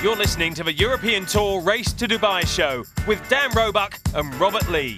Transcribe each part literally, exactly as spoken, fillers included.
You're listening to the European Tour Race to Dubai show with Dan Roebuck and Robert Lee.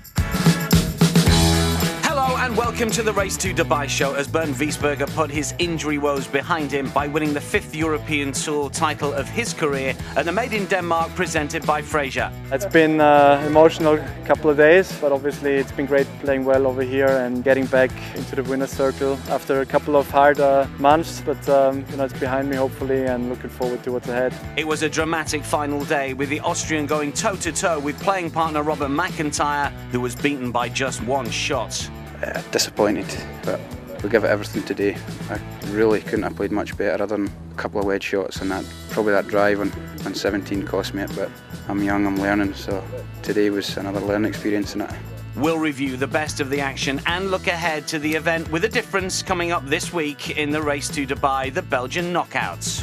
Hello and welcome to the Race to Dubai show as Bernd Wiesberger put his injury woes behind him by winning the fifth European Tour title of his career at the Made in Denmark presented by Fraser. It's been an emotional couple of days, but obviously it's been great playing well over here and getting back into the winner's circle after a couple of hard uh, months, but um, you know, it's behind me hopefully and looking forward to what's ahead. It was a dramatic final day with the Austrian going toe-to-toe with playing partner Robert McIntyre, who was beaten by just one shot. Uh, disappointed, but we'll give it everything today. I really couldn't have played much better other than a couple of wedge shots, and that probably that drive on, on seventeen cost me it, but I'm young, I'm learning, so today was another learning experience in it. We'll review the best of the action and look ahead to the event with a difference coming up this week in the Race to Dubai, the Belgian Knockouts.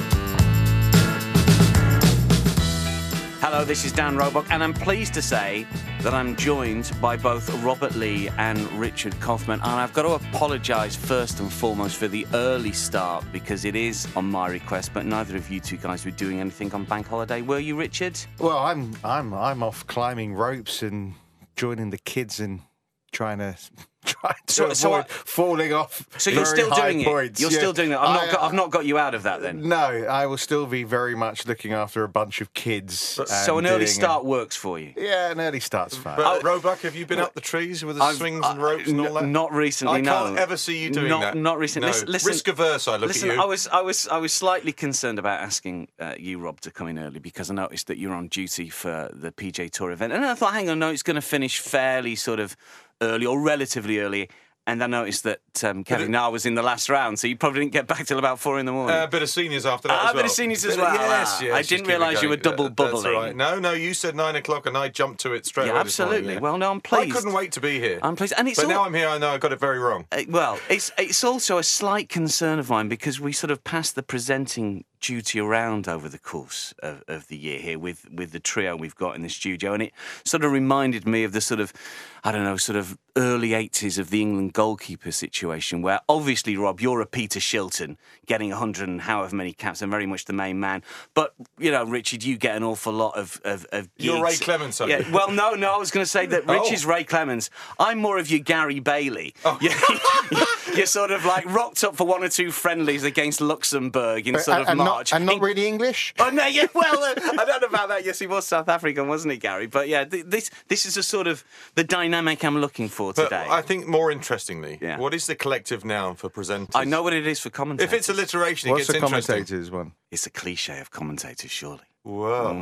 Hello, this is Dan Roebuck, and I'm pleased to say that I'm joined by both Robert Lee and Richard Kaufmann. And I've got to apologise first and foremost for the early start because it is on my request, but neither of you two guys were doing anything on bank holiday. Were you, Richard? Well, I'm I'm I'm off climbing ropes and joining the kids and trying to trying to So- avoid so I- falling off. So you're very still high doing points. it? You're Yeah. still doing it? I've not, I- got, I've not got you out of that then? No, I will still be very much looking after a bunch of kids. So and an early doing start a- works for you? Yeah, an early start's fine. But Roebuck, have you been up the trees with the I've- swings and I- ropes and all n- that? Not recently, I no. can't ever see you doing not, that. Not recently. No. Listen, listen, Risk averse, I look listen, at you. I was, I was, I was slightly concerned about asking uh, you, Rob, to come in early because I noticed that you're on duty for the P G A Tour event, and I thought, hang on, no, it's going to finish fairly sort of early or relatively early. And I noticed that um, Kevin Na was in the last round, so you probably didn't get back till about four in the morning. Uh, a bit of seniors after that Ah, as a well. bit of seniors as Bit of- well. Yes, Ah, yes. I just didn't keep it realise you going. were double That- That's all bubbling. right. No, no, you said nine o'clock and I jumped to it straight Yeah, away this morning, absolutely. yeah. Well, no, I'm I pleased. couldn't wait to be here. I'm pleased. And it's but all- now I'm here, I know I got it very wrong. Uh, well, it's it's also a slight concern of mine because we sort of passed the presenting duty around over the course of, of the year here with, with the trio we've got in the studio, and it sort of reminded me of the sort of, I don't know, sort of early eighties of the England goalkeeper situation where obviously, Rob, you're a Peter Shilton getting one hundred and however many caps and very much the main man. But, you know, Richard, you get an awful lot of, of, of gigs. You're Ray Clemens, aren't Yeah, you? well, no, no, I was going to say that Rich Oh. is Ray Clemens. I'm more of your Gary Bailey. Oh. You're, you're sort of like rocked up for one or two friendlies against Luxembourg in sort and, of and March. Not, and not In- really English? Oh no! Yeah, well, uh, I don't know about that. Yes, he was South African, wasn't he, Gary? But yeah, th- this this is a sort of the dynamic I'm looking for But today. I think more interestingly, Yeah. what is the collective noun for presenters? I know what it is for commentators. If it's alliteration, it What's gets the interesting. commentators one? It's a cliche of commentators, surely. Whoa.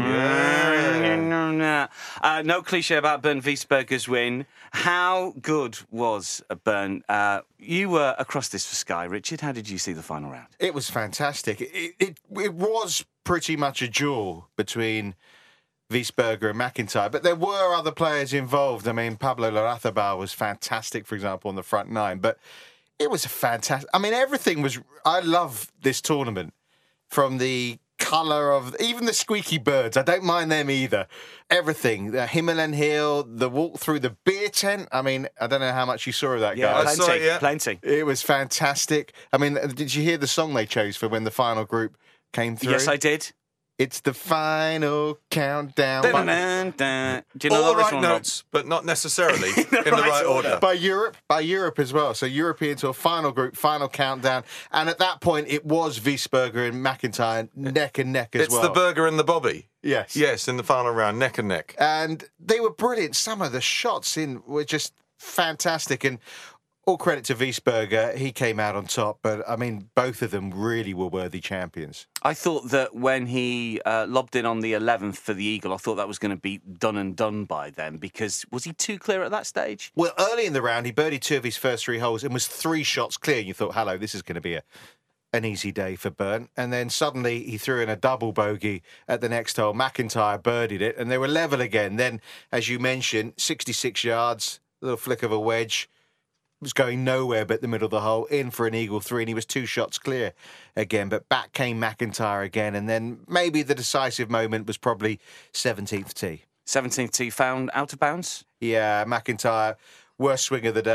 Mm. Yeah. Uh, no cliche about Bernd Wiesberger's win. How good was uh, Bernd? Uh, you were across this for Sky, Richard. How did you see the final round? It was fantastic. It, it, it was pretty much a duel between Wiesberger and McIntyre, but there were other players involved. I mean, Pablo Larrazabal was fantastic, for example, on the front nine, but it was a fantastic... I mean, everything was... I love this tournament, from the colour of... Even the squeaky birds, I don't mind them either. Everything. The Himalayan Hill, the walk through the beer tent. I mean, I don't know how much you saw of that, Yeah, guys. I saw plenty, it, yeah. plenty. It was fantastic. I mean, did you hear the song they chose for when the final group came through? Yes, I did. It's the final countdown by, Dun-dun-dun-dun. Do you know All the this right one, Rob? notes, but not necessarily in the right order. by Europe, by Europe as well. So European Tour final group, final countdown, and at that point it was Wiesberger and McIntyre neck and neck as It's well. the Burger and the Bobby. Yes, Yes, in the final round, neck and neck. and they were brilliant. Some of the shots in were just fantastic, and all credit to Wiesberger. He came out on top, but I mean, both of them really were worthy champions. I thought that when he uh, lobbed in on the eleventh for the Eagle, I thought that was going to be done and done by then because was he too clear at that stage? Well, early in the round, he birdied two of his first three holes and was three shots clear. And you thought, hello, this is going to be a an easy day for Bernd. And then suddenly he threw in a double bogey at the next hole. McIntyre birdied it, and they were level again. Then, as you mentioned, sixty-six yards, a little flick of a wedge. Was going nowhere but the middle of the hole, in for an eagle three, and he was two shots clear again. But back came McIntyre again, and then maybe the decisive moment was probably seventeenth tee. seventeenth tee found out of bounds. Yeah, McIntyre, worst swing of the day.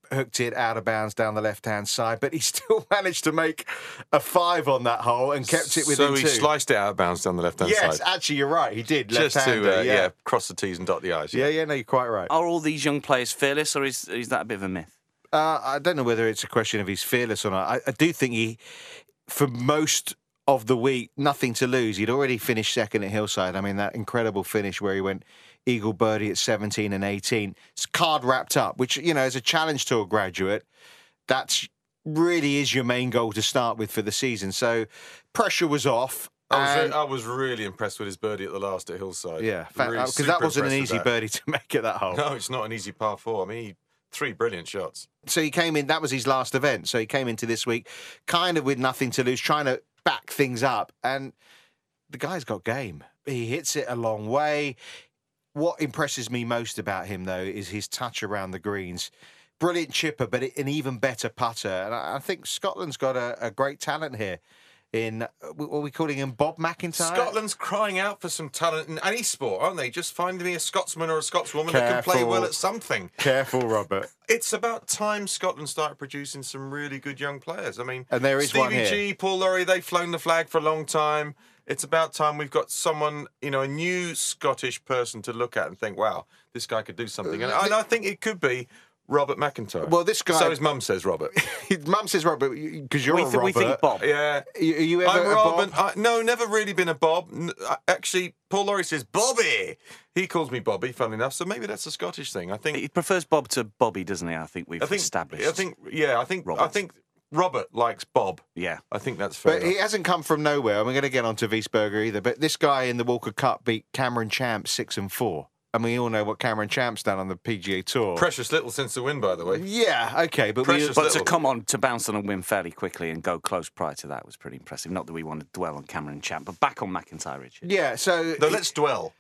hooked it out of bounds down the left-hand side, but he still managed to make a five on that hole and kept it within So he two. sliced it out of bounds down the left-hand yes, side. actually, you're right. He did. Just left-hander, to, uh, yeah. yeah, cross the T's and dot the I's. yeah, yeah, no, you're quite right. Are all these young players fearless, or is is that a bit of a myth? Uh, I don't know whether it's a question of he's fearless or not. I, I do think he, for most of the week, nothing to lose. He'd already finished second at Hillside. I mean, that incredible finish where he went eagle birdie at seventeen and eighteen. It's card wrapped up, which, you know, as a Challenge Tour graduate, that's really is your main goal to start with for the season. So pressure was off. I was, and- re- I was really impressed with his birdie at the last at Hillside. yeah, Really because super that wasn't an impressed easy with that. birdie to make at that hole. No, it's not an easy par four. I mean, he, three brilliant shots. So he came in, that was his last event. So he came into this week kind of with nothing to lose, trying to back things up. And the guy's got game. He hits it a long way. What impresses me most about him, though, is his touch around the greens. Brilliant chipper, but an even better putter. And I I think Scotland's got a, a great talent here. In, what are we calling him, Bob McIntyre? Scotland's crying out for some talent in any sport, aren't they? Just find me a Scotsman or a Scotswoman that can play Careful. well at something. Careful, Robert. It's about time Scotland started producing some really good young players. I mean, And there is Stevie one here. G, Paul Laurie, they've flown the flag for a long time. It's about time we've got someone, you know, a new Scottish person to look at and think, wow, this guy could do something. And, and I think it could be Robert McIntyre. Well, this guy- So his mum says Robert. Mum says Robert, because you're We, a th- Robert. we think Bob. Yeah. Are you- are you ever I'm a Rob, Bob? and I, no, never really been a Bob. N- I- Actually, Paul Laurie says Bobby. He calls me Bobby, funnily enough. So maybe that's a Scottish thing. I think. He prefers Bob to Bobby, doesn't he? I think we've I think. established. I think. Yeah. I think. I Robert. think Robert likes Bob. Yeah. I think that's fair. But he enough. hasn't come from nowhere. I'm going to get on to Wiesberger either. But this guy in the Walker Cup beat Cameron Champ six and four. And we all know what Cameron Champ's done on the P G A Tour. Precious little since the win, by the way. Yeah, okay, but we, Precious But little. to come on, to bounce on and win fairly quickly and go close prior to that was pretty impressive. Not that we want to dwell on Cameron Champ, but back on McIntyre, Richard. yeah. So, No, let's dwell.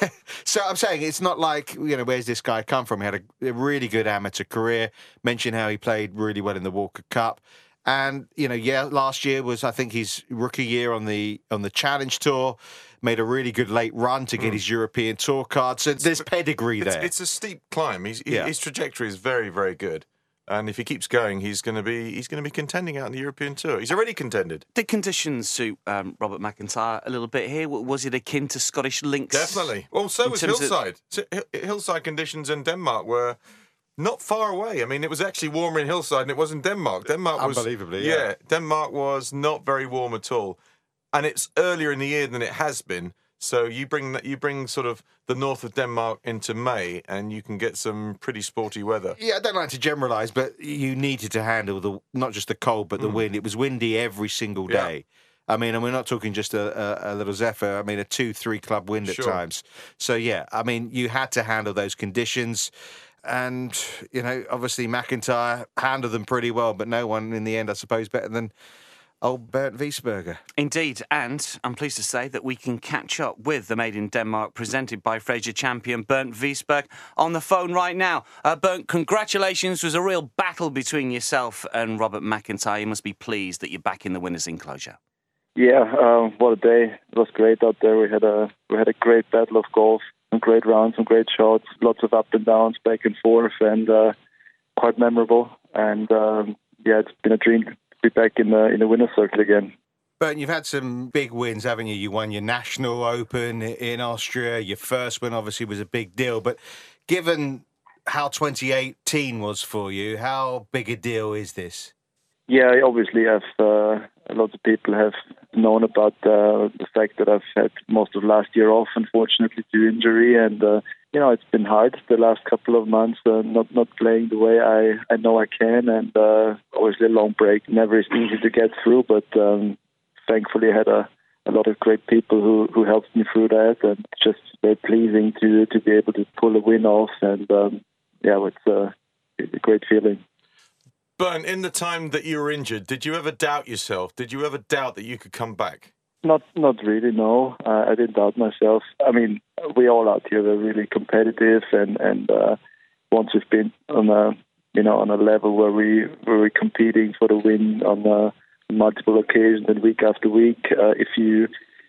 so I'm saying it's not like, you know, where's this guy come from? He had a, a really good amateur career. Mentioned how he played really well in the Walker Cup. And, you know, yeah, last year was, I think, his rookie year on the on the Challenge Tour. Made a really good late run to get his European Tour card. So there's pedigree It's, there. it's a steep climb. He's, he- Yeah. His trajectory is very, very good. And if he keeps going, he's going to be he's going to be contending out in the European Tour. He's already contended. Did conditions suit um, Robert McIntyre a little bit here? W- Was it akin to Scottish links? Definitely. Well, so In was terms of- Hillside. So, Hill- Hillside conditions in Denmark were not far away. I mean, it was actually warmer in Hillside than it was in Denmark. Denmark was Unbelievably, yeah. Denmark was not very warm at all, and it's earlier in the year than it has been. So you bring that you bring sort of the north of Denmark into May, and you can get some pretty sporty weather. Yeah, I don't like to generalise, but you needed to handle the not just the cold, but the wind. It was windy every single Mm. Yeah. day. I mean, and we're not talking just a, a, a little zephyr. I mean, a two, three club wind at Sure. times. So, yeah, I mean, you had to handle those conditions. And, you know, obviously McIntyre handled them pretty well, but no one in the end, I suppose, better than old Bernd Wiesberger. Indeed, and I'm pleased to say that we can catch up with the Made in Denmark presented by Fraser champion Bernd Wiesberg on the phone right now. Uh, Bernd, congratulations. It was a real battle between yourself and Robert McIntyre. You must be pleased that you're back in the winner's enclosure. Yeah, uh, what a day! It was great out there. We had a we had a great battle of golf, some great rounds, some great shots, lots of up and downs, back and forth, and uh, quite memorable. And um, yeah, it's been a dream to be back in the in the winner's circle again. Bernd, you've had some big wins, haven't you? You won your National Open in Austria. Your first win obviously was a big deal. But given how twenty eighteen was for you, how big a deal is this? Yeah, I obviously have uh, a lot of people have known about uh, the fact that I've had most of last year off, unfortunately, due to injury, and uh, you know it's been hard the last couple of months, uh, not not playing the way I, I know I can, and uh, obviously a long break never is easy to get through, but um, thankfully I had a, a lot of great people who, who helped me through that, and it's just very pleasing to to be able to pull a win off, and um, yeah, it's, uh, it's a great feeling. Bernd, in the time that you were injured, did you ever doubt yourself? Did you ever doubt that you could come back? Not not really, no. Uh, I didn't doubt myself. I mean, we all out here are really competitive, and and uh, once we've been on a you know on a level where we where we're competing for the win on uh, multiple occasions and week after week, uh, if you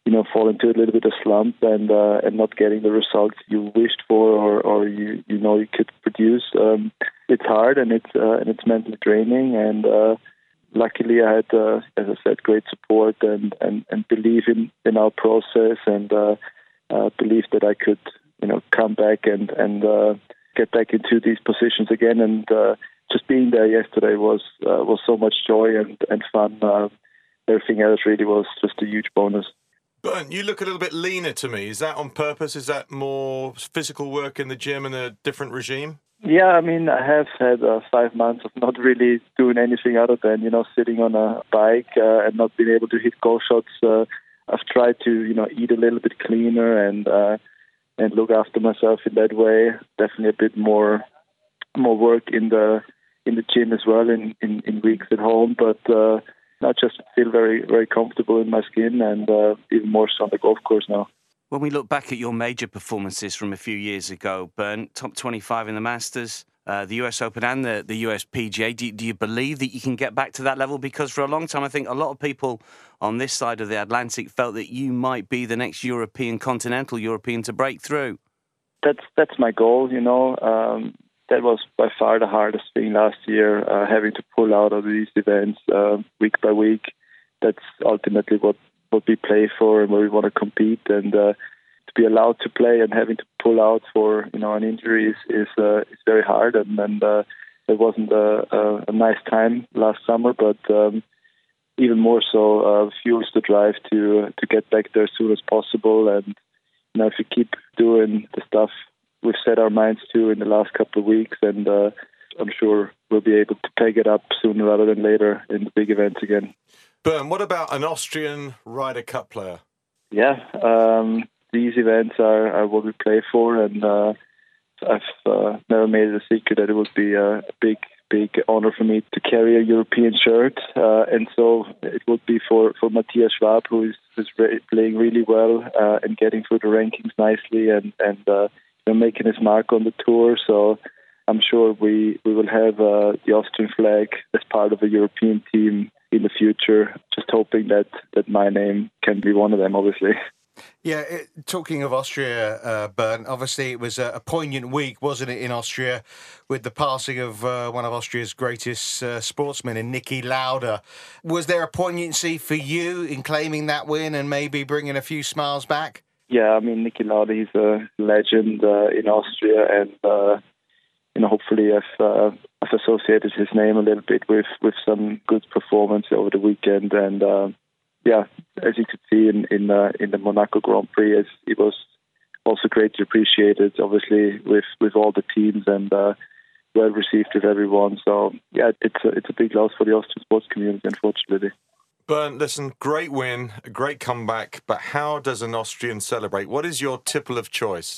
you know, fall into a little bit of slump and uh, and not getting the results you wished for or, or you you know you could produce. Um, it's hard and it's uh, and it's mentally draining. And uh, luckily, I had, uh, as I said, great support and and, and belief in, in our process and uh, uh, belief that I could you know come back and and uh, get back into these positions again. And uh, just being there yesterday was uh, was so much joy and and fun. Uh, everything else really was just a huge bonus. Bernd, you look a little bit leaner to me. Is that on purpose? Is that more physical work in the gym and a different regime? Yeah, I mean, I have had uh, five months of not really doing anything other than, you know, sitting on a bike uh, and not being able to hit goal shots. Uh, I've tried to, you know, eat a little bit cleaner and uh, and look after myself in that way. Definitely a bit more more work in the in the gym as well in, in, in weeks at home, but uh, I just feel very, very comfortable in my skin and uh, even more so on the golf course now. When we look back at your major performances from a few years ago, Bernd, top twenty-five in the Masters, uh, the U S Open and the, the U S P G A, do, do you believe that you can get back to that level? Because for a long time, I think a lot of people on this side of the Atlantic felt that you might be the next European, continental European to break through. That's, that's my goal, you know. Um, That was by far the hardest thing last year, uh, having to pull out of these events uh, week by week. That's ultimately what, what we play for and where we want to compete. And uh, to be allowed to play and having to pull out for you know an injury is is, uh, is very hard. And, and uh, it wasn't a, a, a nice time last summer, but um, even more so uh, fuels the drive to to get back there as soon as possible. And you know, if we keep doing the stuff we've set our minds to in the last couple of weeks, and uh, I'm sure we'll be able to peg it up sooner rather than later in the big events again. Bernd, what about an Austrian Ryder Cup player? Yeah, um, these events are, are what we play for, and uh, I've uh, never made it a secret that it would be a big, big honour for me to carry a European shirt, uh, and so it would be for, for Matthias Schwab, who is, is re- playing really well uh, and getting through the rankings nicely, and, and uh, making his mark on the tour. So I'm sure we, we will have uh, the Austrian flag as part of a European team in the future, just hoping that, that my name can be one of them, obviously. Yeah, it, talking of Austria, uh, Bernd, obviously it was a, a poignant week, wasn't it, in Austria, with the passing of uh, one of Austria's greatest uh, sportsmen, in Niki Lauda. Was there a poignancy for you in claiming that win and maybe bringing a few smiles back? Yeah, I mean, Niki Lauda, he's a legend uh, in Austria, and uh, you know, hopefully I've, uh, I've associated his name a little bit with, with some good performance over the weekend. And uh, yeah, as you could see in in, uh, in the Monaco Grand Prix, it was also greatly appreciated, obviously, with, with all the teams and uh, well received with everyone. So yeah, it's a, it's a big loss for the Austrian sports community, unfortunately. Bernd, listen, great win, a great comeback, but how does an Austrian celebrate? What is your tipple of choice?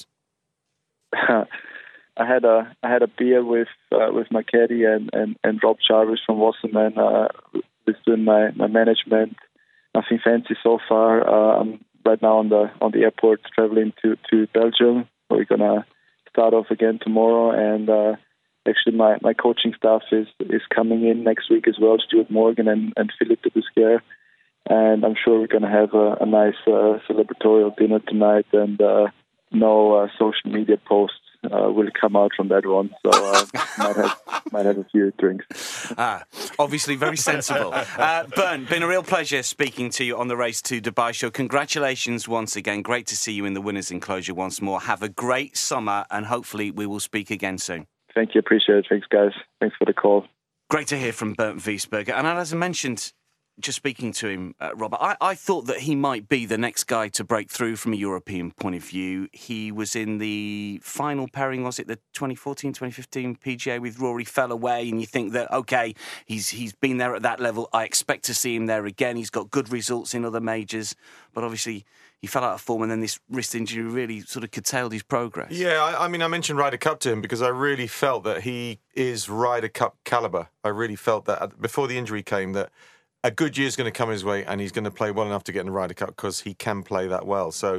I had a I had a beer with uh, with my caddy and, and, and Rob Jarvis from Wasserman. Uh, who's doing my, my management. Nothing fancy so far. Uh, I'm right now on the on the airport traveling to, to Belgium. We're gonna start off again tomorrow, and uh, actually, my, my coaching staff is, is coming in next week as well, Stuart Morgan and, and Philippe de Busquet. And I'm sure we're going to have a, a nice uh, celebratory dinner tonight, and uh, no uh, social media posts uh, will come out from that one. So uh, might have might have a few drinks. Ah, obviously very sensible. Uh, Bernd, been a real pleasure speaking to you on the Race to Dubai show. Congratulations once again. Great to see you in the winner's enclosure once more. Have a great summer, and hopefully we will speak again soon. Thank you. Appreciate it. Thanks, guys. Thanks for the call. Great to hear from Bernd Wiesberger. And as I mentioned, just speaking to him, uh, Robert, I, I thought that he might be the next guy to break through from a European point of view. He was in the final pairing, was it the twenty fourteen twenty fifteen P G A with Rory, fell away, and you think that, OK, he's he's been there at that level. I expect to see him there again. He's got good results in other majors, but obviously he fell out of form, and then this wrist injury really sort of curtailed his progress. Yeah, I, I mean, I mentioned Ryder Cup to him because I really felt that he is Ryder Cup calibre. I really felt that before the injury came, that a good year's going to come his way and he's going to play well enough to get in the Ryder Cup because he can play that well. So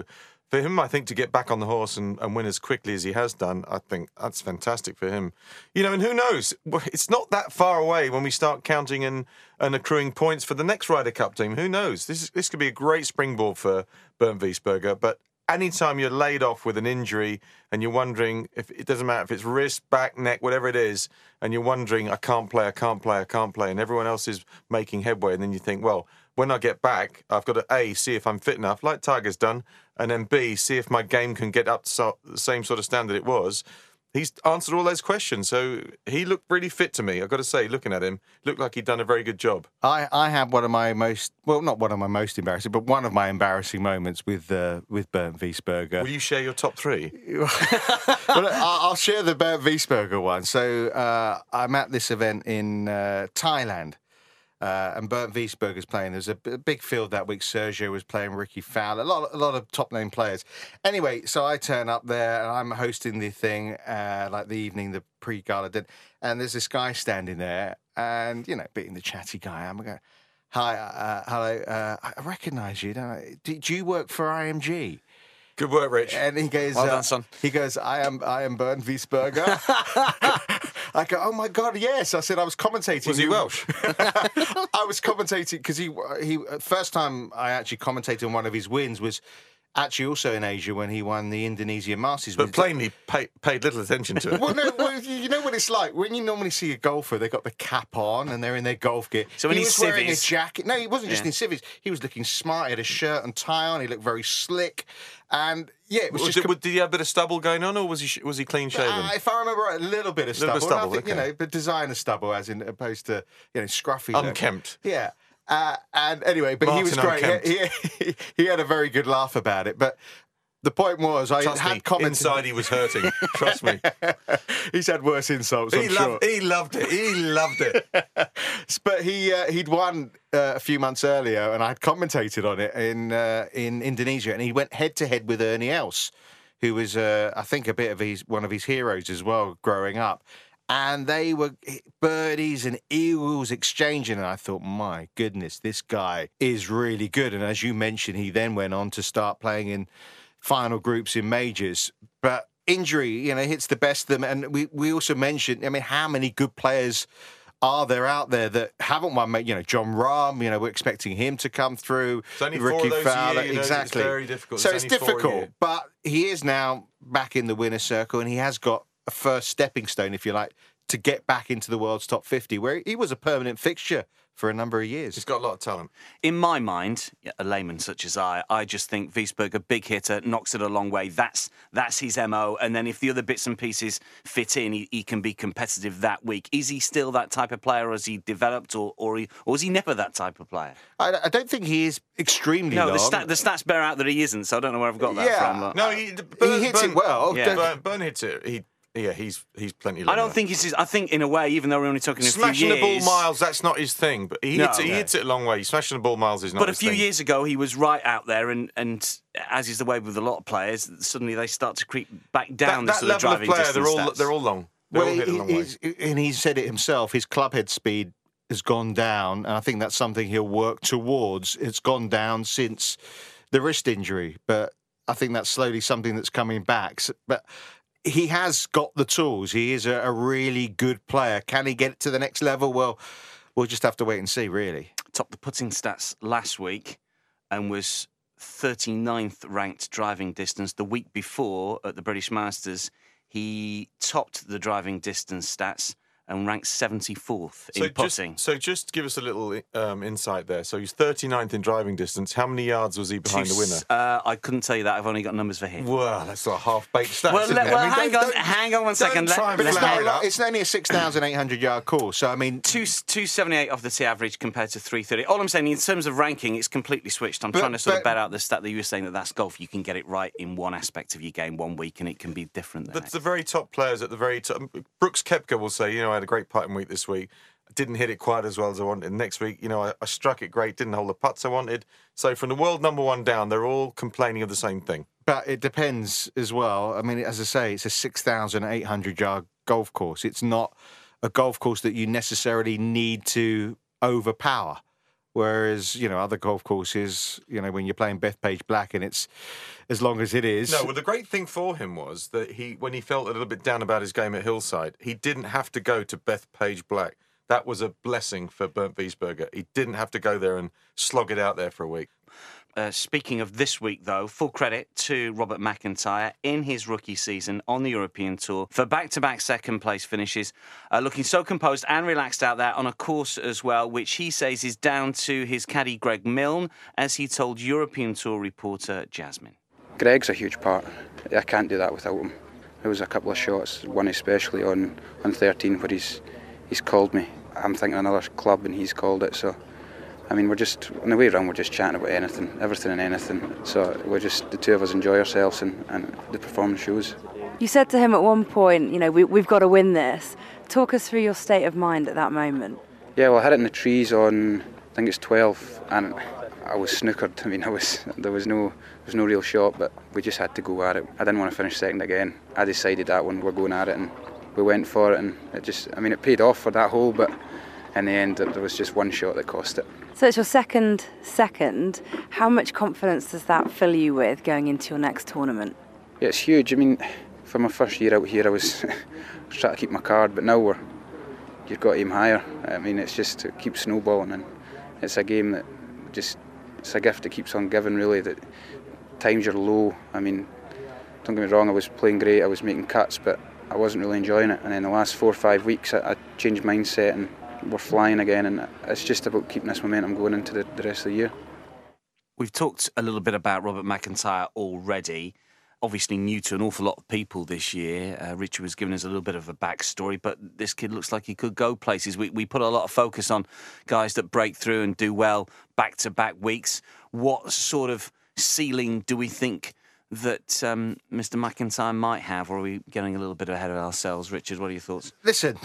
for him, I think, to get back on the horse and, and win as quickly as he has done, I think that's fantastic for him. You know, and who knows? It's not that far away when we start counting and, and accruing points for the next Ryder Cup team. Who knows? This is, this could be a great springboard for Bernd Wiesberger. But anytime you're laid off with an injury and you're wondering, if it doesn't matter if it's wrist, back, neck, whatever it is, and you're wondering, I can't play, I can't play, I can't play, and everyone else is making headway, and then you think, well, when I get back, I've got to A, see if I'm fit enough, like Tiger's done, and then B, see if my game can get up to so, the same sort of standard it was. He's answered all those questions, so he looked really fit to me. I've got to say, looking at him, looked like he'd done a very good job. I, I had one of my most, well, not one of my most embarrassing, but one of my embarrassing moments with uh, with Bernd Wiesberger. Will you share your top three? Well, I'll share the Bernd Wiesberger one. So uh, I'm at this event in uh, Thailand. Uh, and Bernd Wiesberger's playing. There's a, b- a big field that week. Sergio was playing, Ricky Fowler, a lot, a lot of top name players. Anyway, so I turn up there and I'm hosting the thing, uh, like the evening, the pre-gala dinner, and there's this guy standing there, and you know, being the chatty guy, I'm going, "Hi, uh, hello, uh, I recognise you, don't I? Do, do you work for I M G?" Good work, Rich. And he goes, Well done, uh, son. He goes, I am, I am Bernd Wiesberger. I go, oh my God, yes. I said I was commentating. Was he You- Welsh? I was commentating because he, he, first time I actually commentated on one of his wins was actually also in Asia when he won the Indonesia Masters. But with- plainly pay, paid little attention to it. Well, no, well, you know what it's like when you normally see a golfer, they got the cap on and they're in their golf gear. So when he he's was wearing a civvies- jacket. No, he wasn't just Yeah. in civvies. He was looking smart. He had a shirt and tie on. He looked very slick, and yeah, it was, Was just. it, did he have a bit of stubble going on, or was he sh- was he clean shaven? Uh, if I remember right, a little bit of stubble. Little bit of stubble, Nothing, okay. You know, but designer stubble, as in opposed to you know scruffy. look. Unkempt. Yeah. Uh, and anyway, but he was Martin great. He, he, he had a very good laugh about it. But the point was, I Trust had me, comments. inside he was hurting. Trust me. He's had worse insults, He I'm sure. loved, he loved it. He loved it. But he uh, he'd won uh, a few months earlier, and I'd commentated on it in uh, in Indonesia, and he went head to head with Ernie Els, who was uh, I think a bit of his one of his heroes as well growing up. And they were birdies and eagles exchanging, and I thought, my goodness, this guy is really good. And as you mentioned, he then went on to start playing in final groups in majors, but injury, you know, hits the best of them. And we, we also mentioned, I mean, how many good players are there out there that haven't won? You know, John Rahm, you know, we're expecting him to come through. It's only four Ricky of those a Fowler, year, you know, it's exactly. very difficult. So It's it's, only four a difficult, year. but he is now back in the winner's circle, and he has got a first stepping stone, if you like, to get back into the world's top fifty, where he was a permanent fixture for a number of years. He's got a lot of talent. In my mind, a layman such as I, I just think Wiesberger, big hitter, knocks it a long way. That's that's his M O. And then if the other bits and pieces fit in, he, he can be competitive that week. Is he still that type of player, or has he developed, or or, he, or is he never that type of player? I, I don't think he is extremely No, long. the, stat, the stats bear out that he isn't, so I don't know where I've got that Yeah. from. Look. No, he, he hits it well. Yeah. Burn, Burn hits it. He, yeah, he's he's plenty. I long don't enough. think he's. I think in a way, even though we're only talking a Smashing few the ball years, miles, that's not his thing. But he No, hits it. He no. hits it a long way. Smashing the ball miles is not. But a his few thing. years ago, he was right out there, and, and as is the way with a lot of players, suddenly they start to creep back down that, the that sort level of of driving player, they're distance all stats. they're all long. They Well, all hit a he- long way. he's- and he said it himself. His club head speed has gone down, and I think that's something he'll work towards. It's gone down since the wrist injury, but I think that's slowly something that's coming back. So- But he has got the tools. He is a, a really good player. Can he get it to the next level? Well, we'll just have to wait and see, really. Topped the putting stats last week and was thirty-ninth ranked driving distance. The week before at the British Masters, he topped the driving distance stats and ranked seventy-fourth in So putting. just, so just give us a little um, insight there. So he's thirty-ninth in driving distance. How many yards was he behind Two the winner? s- Uh, I couldn't tell you that. I've only got numbers for him. Well, that's a half-baked stat. Well, isn't let- it? well, I mean, hang don't- on, don't- hang on one second. Don't Let- try and But it's, let's flag not it a lot. up. It's only a six thousand eight hundred yard course. So, I mean, Two two seventy eight off the tee average compared to three thirty. All I'm saying, in terms of ranking, it's completely switched. I'm But- trying to sort of but- bet out the stat that you were saying that that's golf. You can get it right in one aspect of your game one week, and it can be different the The, next. the very top players at the very top. Brooks Koepka will say, you know, I had a great putting week this week. I didn't hit it quite as well as I wanted. Next week, you know, I, I struck it great, didn't hold the putts I wanted. So from the world number one down, they're all complaining of the same thing. but it depends as well. I mean, as I say, it's a six thousand eight hundred yard golf course. It's not a golf course that you necessarily need to overpower. Whereas, you know, other golf courses, you know, when you're playing Bethpage Black and it's as long as it is. No, well, the great thing for him was that he, when he felt a little bit down about his game at Hillside, he didn't have to go to Bethpage Black. That was a blessing for Bernd Wiesberger. He didn't have to go there and slog it out there for a week. Uh, speaking of this week, though, full credit to Robert McIntyre in his rookie season on the European Tour for back-to-back second-place finishes, uh, looking so composed and relaxed out there on a course as well, which he says is down to his caddy Greg Milne, as he told European Tour reporter Jasmine. Greg's a huge part. I can't do that without him. There was a couple of shots, one especially on, on thirteen, where he's, he's called me. I'm thinking another club and he's called it, so... I mean, we're just, on the way around, we're just chatting about anything, everything and anything. So we're just, the two of us enjoy ourselves and, and the performance shows. You said to him at one point, you know, we, we've got to win this. Talk us through your state of mind at that moment. Yeah, well, I had it in the trees on, I think it's twelve, and I was snookered. I mean, I was, there was no there was no real shot, but we just had to go at it. I didn't want to finish second again. I decided that one, we're going at it, and we went for it, and it just, I mean, it paid off for that hole, but in the end, there was just one shot that cost it. So it's your second second. How much confidence does that fill you with going into your next tournament? Yeah, it's huge. I mean, for my first year out here, I was, I was trying to keep my card, but now we're, you've got to aim higher. I mean, it's just to keep snowballing, and it's a game that just, it's a gift that keeps on giving, really, that times you're low. I mean, don't get me wrong, I was playing great, I was making cuts, but I wasn't really enjoying it. And in the last four or five weeks, I, I changed mindset and we're flying again, and it's just about keeping this momentum going into the, the rest of the year. We've talked a little bit about Robert McIntyre already. Obviously new to an awful lot of people this year. Uh, Richard was giving us a little bit of a backstory, but this kid looks like he could go places. We, we put a lot of focus on guys that break through and do well back-to-back weeks. What sort of ceiling do we think that um, Mister McIntyre might have, or are we getting a little bit ahead of ourselves? Richard, what are your thoughts? Listen,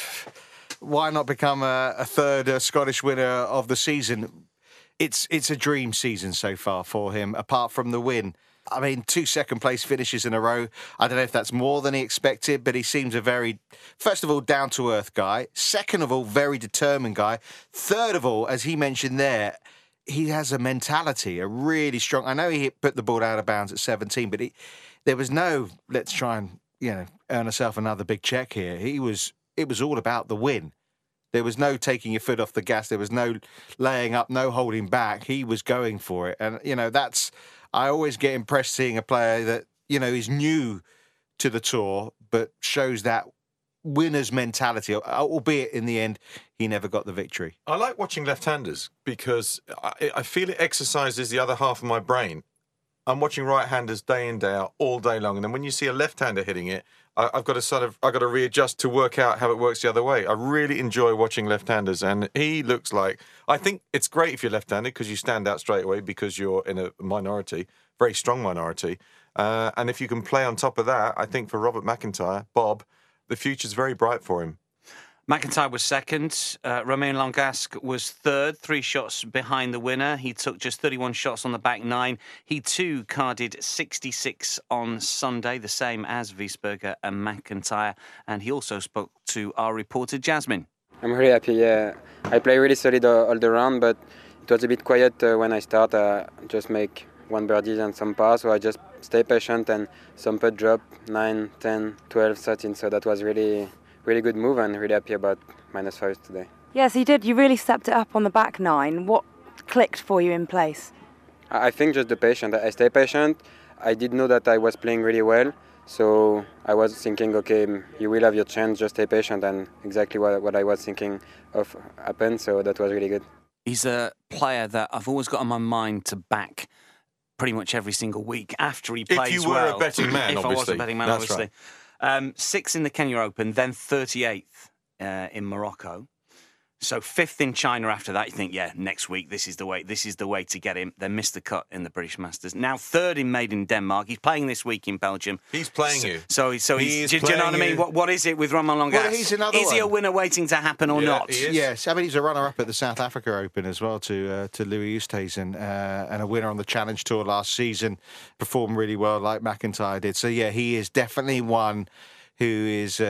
why not become a, a third uh, Scottish winner of the season? It's it's a dream season so far for him, apart from the win. I mean, two second-place finishes in a row. I don't know if that's more than he expected, but he seems a very, first of all, down-to-earth guy. Second of all, very determined guy. Third of all, as he mentioned there, he has a mentality, a really strong... I know he put the ball out of bounds at seventeen, but he, there was no, let's try and, you know, earn ourselves another big check here. He was... It was all about the win. There was no taking your foot off the gas. There was no laying up, no holding back. He was going for it. And, you know, that's... I always get impressed seeing a player that, you know, is new to the tour, but shows that winner's mentality, albeit in the end, he never got the victory. I like watching left-handers because I, I feel it exercises the other half of my brain. I'm watching right-handers day in, day out, all day long. And then when you see a left-hander hitting it, I, I've got to sort of, I've got to readjust to work out how it works the other way. I really enjoy watching left-handers, and he looks like, I think it's great if you're left-handed because you stand out straight away because you're in a minority, very strong minority. Uh, and if you can play on top of that, I think for Robert McIntyre, Bob, the future's very bright for him. McIntyre was second. Uh, Romain Langasque was third, three shots behind the winner. He took just thirty-one shots on the back nine. He too carded sixty-six on Sunday, the same as Wiesberger and McIntyre. And he also spoke to our reporter, Jasmine. I'm really happy, yeah. I play really solid all the round, but it was a bit quiet uh, when I start. I just make one birdie and some par, so I just stay patient, and some putt drop, nine, ten, twelve, thirteen, so that was really... really good move, and really happy about minus five today. Yes, you did. You really stepped it up on the back nine. What clicked for you in place? I think just the patience. I stay patient. I did know that I was playing really well, so I was thinking, okay, you will have your chance, just stay patient, and exactly what, what I was thinking of happened, so that was really good. He's a player that I've always got on my mind to back pretty much every single week after he plays well. If you were well. a betting man, if obviously. If I was a betting man, That's obviously. Right. Um, six in the Kenya Open, then thirty-eighth uh, in Morocco. So fifth in China after that. You think, yeah, next week, this is the way This is the way to get him. Then missed the cut in the British Masters. Now third in Maiden Denmark. He's playing this week in Belgium. He's playing so, you. So, so he he's, do, do you know what I mean? What, what is it with Romain Langasque? Well, he's another is he a one. winner waiting to happen or yeah, not? He is. Yes, I mean, he's a runner-up at the South Africa Open as well to uh, to Louis Oosthuizen, uh, and a winner on the Challenge Tour last season. Performed really well like McIntyre did. So, yeah, he is definitely one who is... Uh,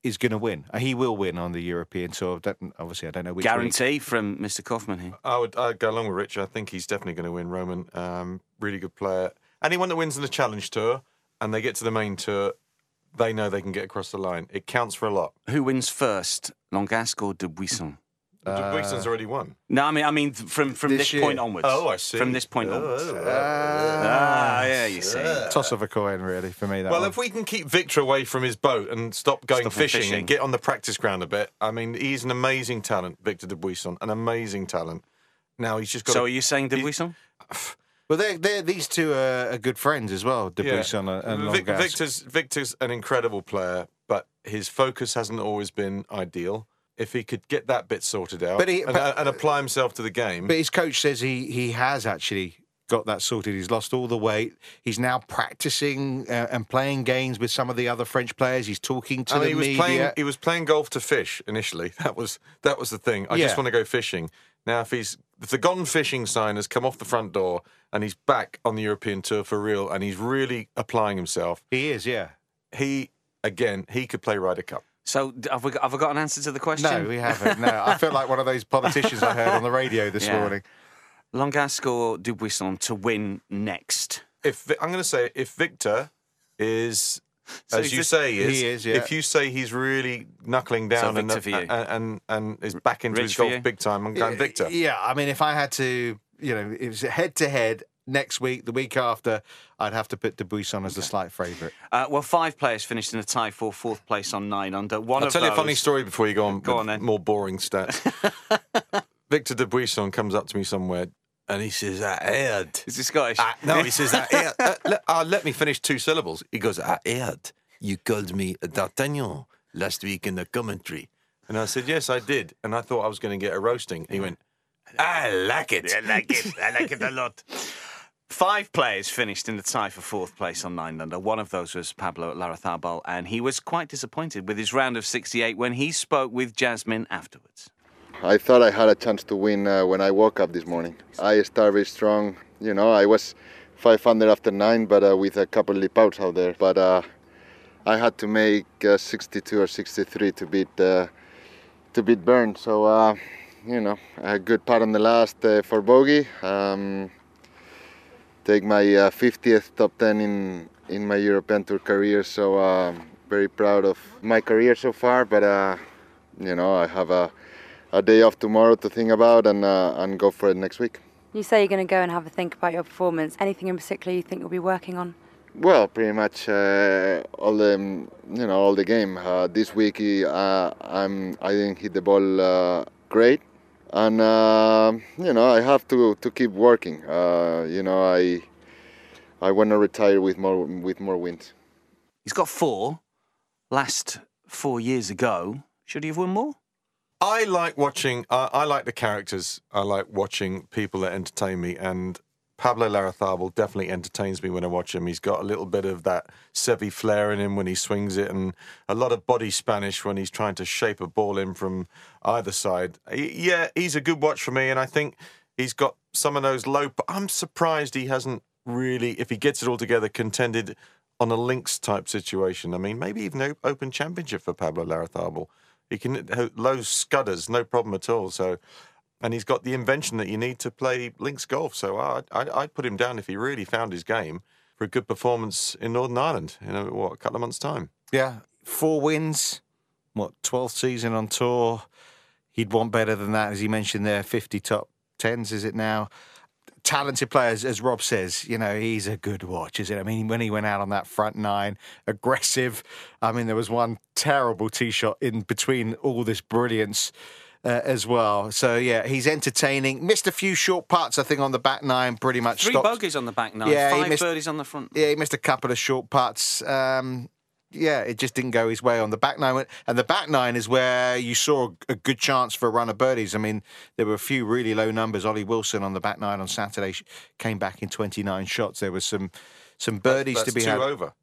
is going to win. He will win on the European Tour. Don't, obviously, I don't know which Guarantee week. from Mister Kaufman here. I would I'd go along with Rich. I think he's definitely going to win, Roman. Um, really good player. Anyone that wins in the Challenge Tour and they get to the main tour, they know they can get across the line. It counts for a lot. Who wins first, Langasque or Dubuisson? Uh, Dubuisson's already won. No, I mean, I mean, from from this, This year. point onwards. Oh, I see. From this point Oh, onwards. oh, Ah, yeah, you see. Toss of a coin, really, for me. That Well, one. if we can keep Victor away from his boat and stop going Stop him fishing, fishing. and get on the practice ground a bit, I mean, he's an amazing talent, Victor Dubuisson, an amazing talent. Now he's just got. So to, are you saying Dubuisson? Well, they're, they're, these two are, are good friends as well, Dubuisson Yeah. and Vic- Langasque. Victor's Victor's an incredible player, but his focus hasn't always been ideal. If he could get that bit sorted out But he- and, but- and apply himself to the game, But his coach says he, he has actually got that sorted. He's lost all the weight. He's now practicing uh, and playing games with some of the other French players. He's talking to I mean, the he was media. playing. He was playing golf to fish initially. That was that was the thing. I just Yeah. want to go fishing. Now, if he's if the gone fishing sign has come off the front door and he's back on the European Tour for real, and he's really applying himself, He is, yeah. he again he could play Ryder Cup. So d- have we got, have I got an answer to the question? No, we haven't. No, I feel like one of those politicians I heard on the radio this Yeah. morning. Langasque or Dubuisson to win next? If Vi- I'm going to say, if Victor is, So as is you this- say, he is, He is, yeah. if you say he's really knuckling down and, Victor for you. and, and and is back into Rich his for golf you? big time, I'm going Victor. Yeah, I mean, if I had to, you know, it was head to head next week, the week after, I'd have to put Dubuisson as the slight favourite. Uh, well, five players finished in a tie for fourth place on nine under. One I'll of tell you a those- funny story before you go on. Go with on then. More boring stats. Victor Dubuisson comes up to me somewhere and he says, "I heard." Is he Scottish? I, no, he says, "I heard." Uh, let, uh, let me finish two syllables. He goes, "I heard you called me a D'Artagnan last week in the commentary." And I said, "Yes, I did." And I thought I was going to get a roasting. He went, "I like it." I like it. I like it a lot. Five players finished in the tie for fourth place on nine under. One of those was Pablo Larrazabal, and he was quite disappointed with his round of sixty-eight when he spoke with Jasmine afterwards. I thought I had a chance to win uh, when I woke up this morning. I started very strong. You know, I was five under after nine, but uh, with a couple lip outs out there. But uh, I had to make uh, sixty-two or sixty-three to beat uh, to beat Byrne. So uh, you know, a good putt on the last uh, for bogey. Um, take my uh, fiftieth top ten in in my European Tour career. So uh, very proud of my career so far. But uh, you know, I have a a day off tomorrow to think about and uh, and go for it next week. You say you're going to go and have a think about your performance. Anything in particular you think you'll be working on? Well, pretty much uh, all the you know all the game. Uh, this week uh, I'm I didn't hit the ball uh, great, and uh, you know I have to, to keep working. Uh, you know I I want to retire with more with more wins. He's got four. Last four years ago, should he have won more? I like watching. Uh, I like the characters. I like watching people that entertain me, and Pablo Larrazabal definitely entertains me when I watch him. He's got a little bit of that Seve flair in him when he swings it, and a lot of body Spanish when he's trying to shape a ball in from either side. He, yeah, he's a good watch for me, and I think he's got some of those low. I'm surprised he hasn't really, if he gets it all together, contended on a links type situation. I mean, maybe even an Open Championship for Pablo Larrazabal. He can low scudders, no problem at all. So, and he's got the invention that you need to play links golf. So I'd, I'd, I'd put him down if he really found his game for a good performance in Northern Ireland in a, what, a couple of months' time. Yeah, four wins, what, twelfth season on tour. He'd want better than that, as he mentioned there, fifty top tens, is it now? Talented players, as Rob says, you know, he's a good watch, isn't it? I mean, when he went out on that front nine, aggressive. I mean, there was one terrible tee shot in between all this brilliance uh, as well. So, yeah, he's entertaining. Missed a few short putts, I think, on the back nine, pretty much Three stopped. bogeys on the back nine, Yeah, he five missed- birdies on the front. Yeah, he missed a couple of short putts. Um, yeah, it just didn't go his way on the back nine. And the back nine is where you saw a good chance for a run of birdies. I mean, there were a few really low numbers. Ollie Wilson on the back nine on Saturday came back in twenty-nine shots. There was some some birdies That's to be two had. over.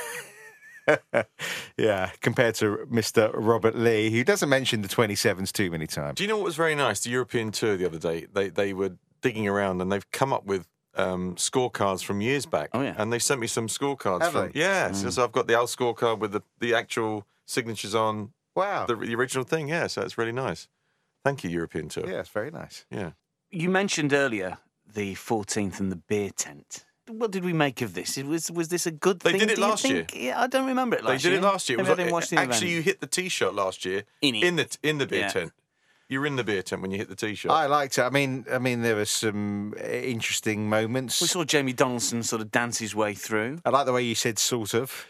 Yeah, compared to Mister Robert Lee, who doesn't mention the twenty-sevens too many times. Do you know what was very nice? The European Tour the other day, they they were digging around and they've come up with um, scorecards from years back. Oh, yeah. And they sent me some scorecards Have from they? yeah. So, so I've got the Al scorecard with the, the actual signatures on Wow. the, the original thing. Yeah, so it's really nice. Thank you, European Tour. Yeah, it's very nice. Yeah. You mentioned earlier the fourteenth and the beer tent. What did we make of this? It was was this a good They thing? did it do you last year. think? Yeah, I don't remember it They last did year. it last year. It Maybe was I didn't like- watch the actually, event. you hit the tee shot last year In it. in the in the beer Yeah. tent. You were in the beer tent when you hit the tee shot. I liked it. I mean, I mean, there were some uh, interesting moments. We saw Jamie Donaldson sort of dance his way through. I like the way you said "sort of."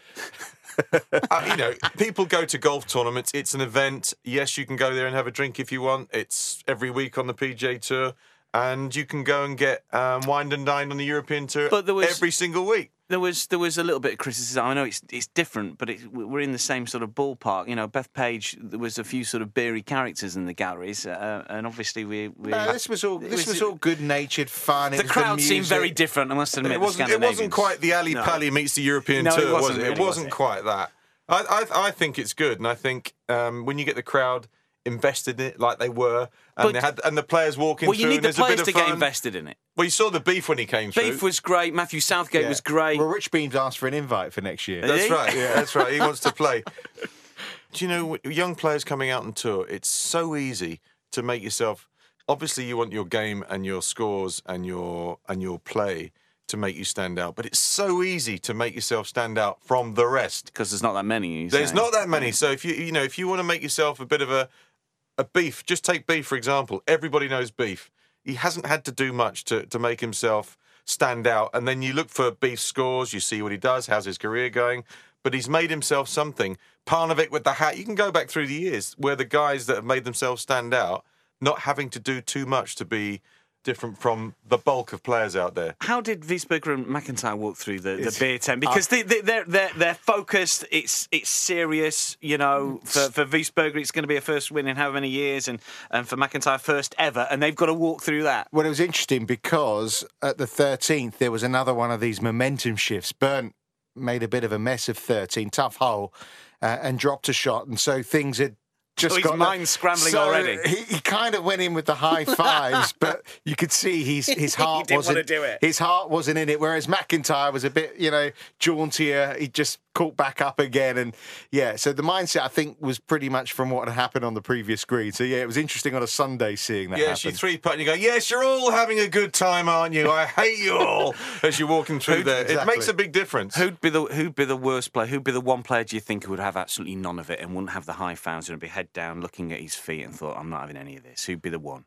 uh, you know, people go to golf tournaments. It's an event. Yes, you can go there and have a drink if you want. It's every week on the P G A Tour, and you can go and get um, wined and dined on the European Tour But there was- every single week. There was there was a little bit of criticism. I know it's it's different, but it, we're in the same sort of ballpark. You know, Beth Page. There was a few sort of beery characters in the galleries, uh, and obviously we. we No, this was all. it This was all good-natured fun. It The was crowd seemed music. very different. I must admit, It the wasn't. It wasn't Scandinavians. quite the Ali No. Pali meets the European No, it Tour, was wasn't it? really, it was wasn't it? quite that. I, I I think it's good, and I think um, when you get the crowd invested in it like they were, and But- they had and the players walking Well, through, you need and the there's a bit players of to get fun. invested in it. Well, you saw the beef when he came through. Beef was great. Matthew Southgate Yeah. was great. Well, Rich Beams asked for an invite for next year. That's he? right. Yeah, that's right. He wants to play. Do you know, young players coming out on tour, it's so easy to make yourself. Obviously, you want your game and your scores and your and your play to make you stand out, but it's so easy to make yourself stand out from the rest. Because there's not that many. you There's say. not that many. So if you you know if you want to make yourself a bit of a a beef, just take Beef for example. Everybody knows Beef. He hasn't had to do much to to make himself stand out. And then you look for Beef's scores, you see what he does, how's his career going. But he's made himself something. Parnevik with the hat. You can go back through the years where the guys that have made themselves stand out, not having to do too much to be different from the bulk of players out there. How did Wiesberger and McIntyre walk through the, the It's- beer tent? Because they, they, they're they're they're focused. It's it's serious. You know, for for Wiesberger, it's going to be a first win in how many years, and and for McIntyre, first ever, and they've got to walk through that. Well, it was interesting because at the thirteenth there was another one of these momentum shifts. Burnt made a bit of a mess of thirteen, tough hole, uh, and dropped a shot, and so things had just Oh, his got mind's scrambling so already. He, he kind of went in with the high fives, but you could see his his heart didn't wasn't wanna do it. his heart wasn't in it. Whereas McIntyre was a bit, you know, jauntier. He just caught back up again, and yeah. So the mindset I think was pretty much from what had happened on the previous green. So yeah, it was interesting on a Sunday seeing that Yes, you happen. three putt and you go, yes, you're all having a good time, aren't you? I hate you all as you're walking through Who'd- there. It exactly. makes a big difference. Who'd be the who'd be the worst player? Who'd be the one player do you think who would have absolutely none of it and wouldn't have the high fouls and be head down, looking at his feet and thought, I'm not having any of this? Who'd be the one?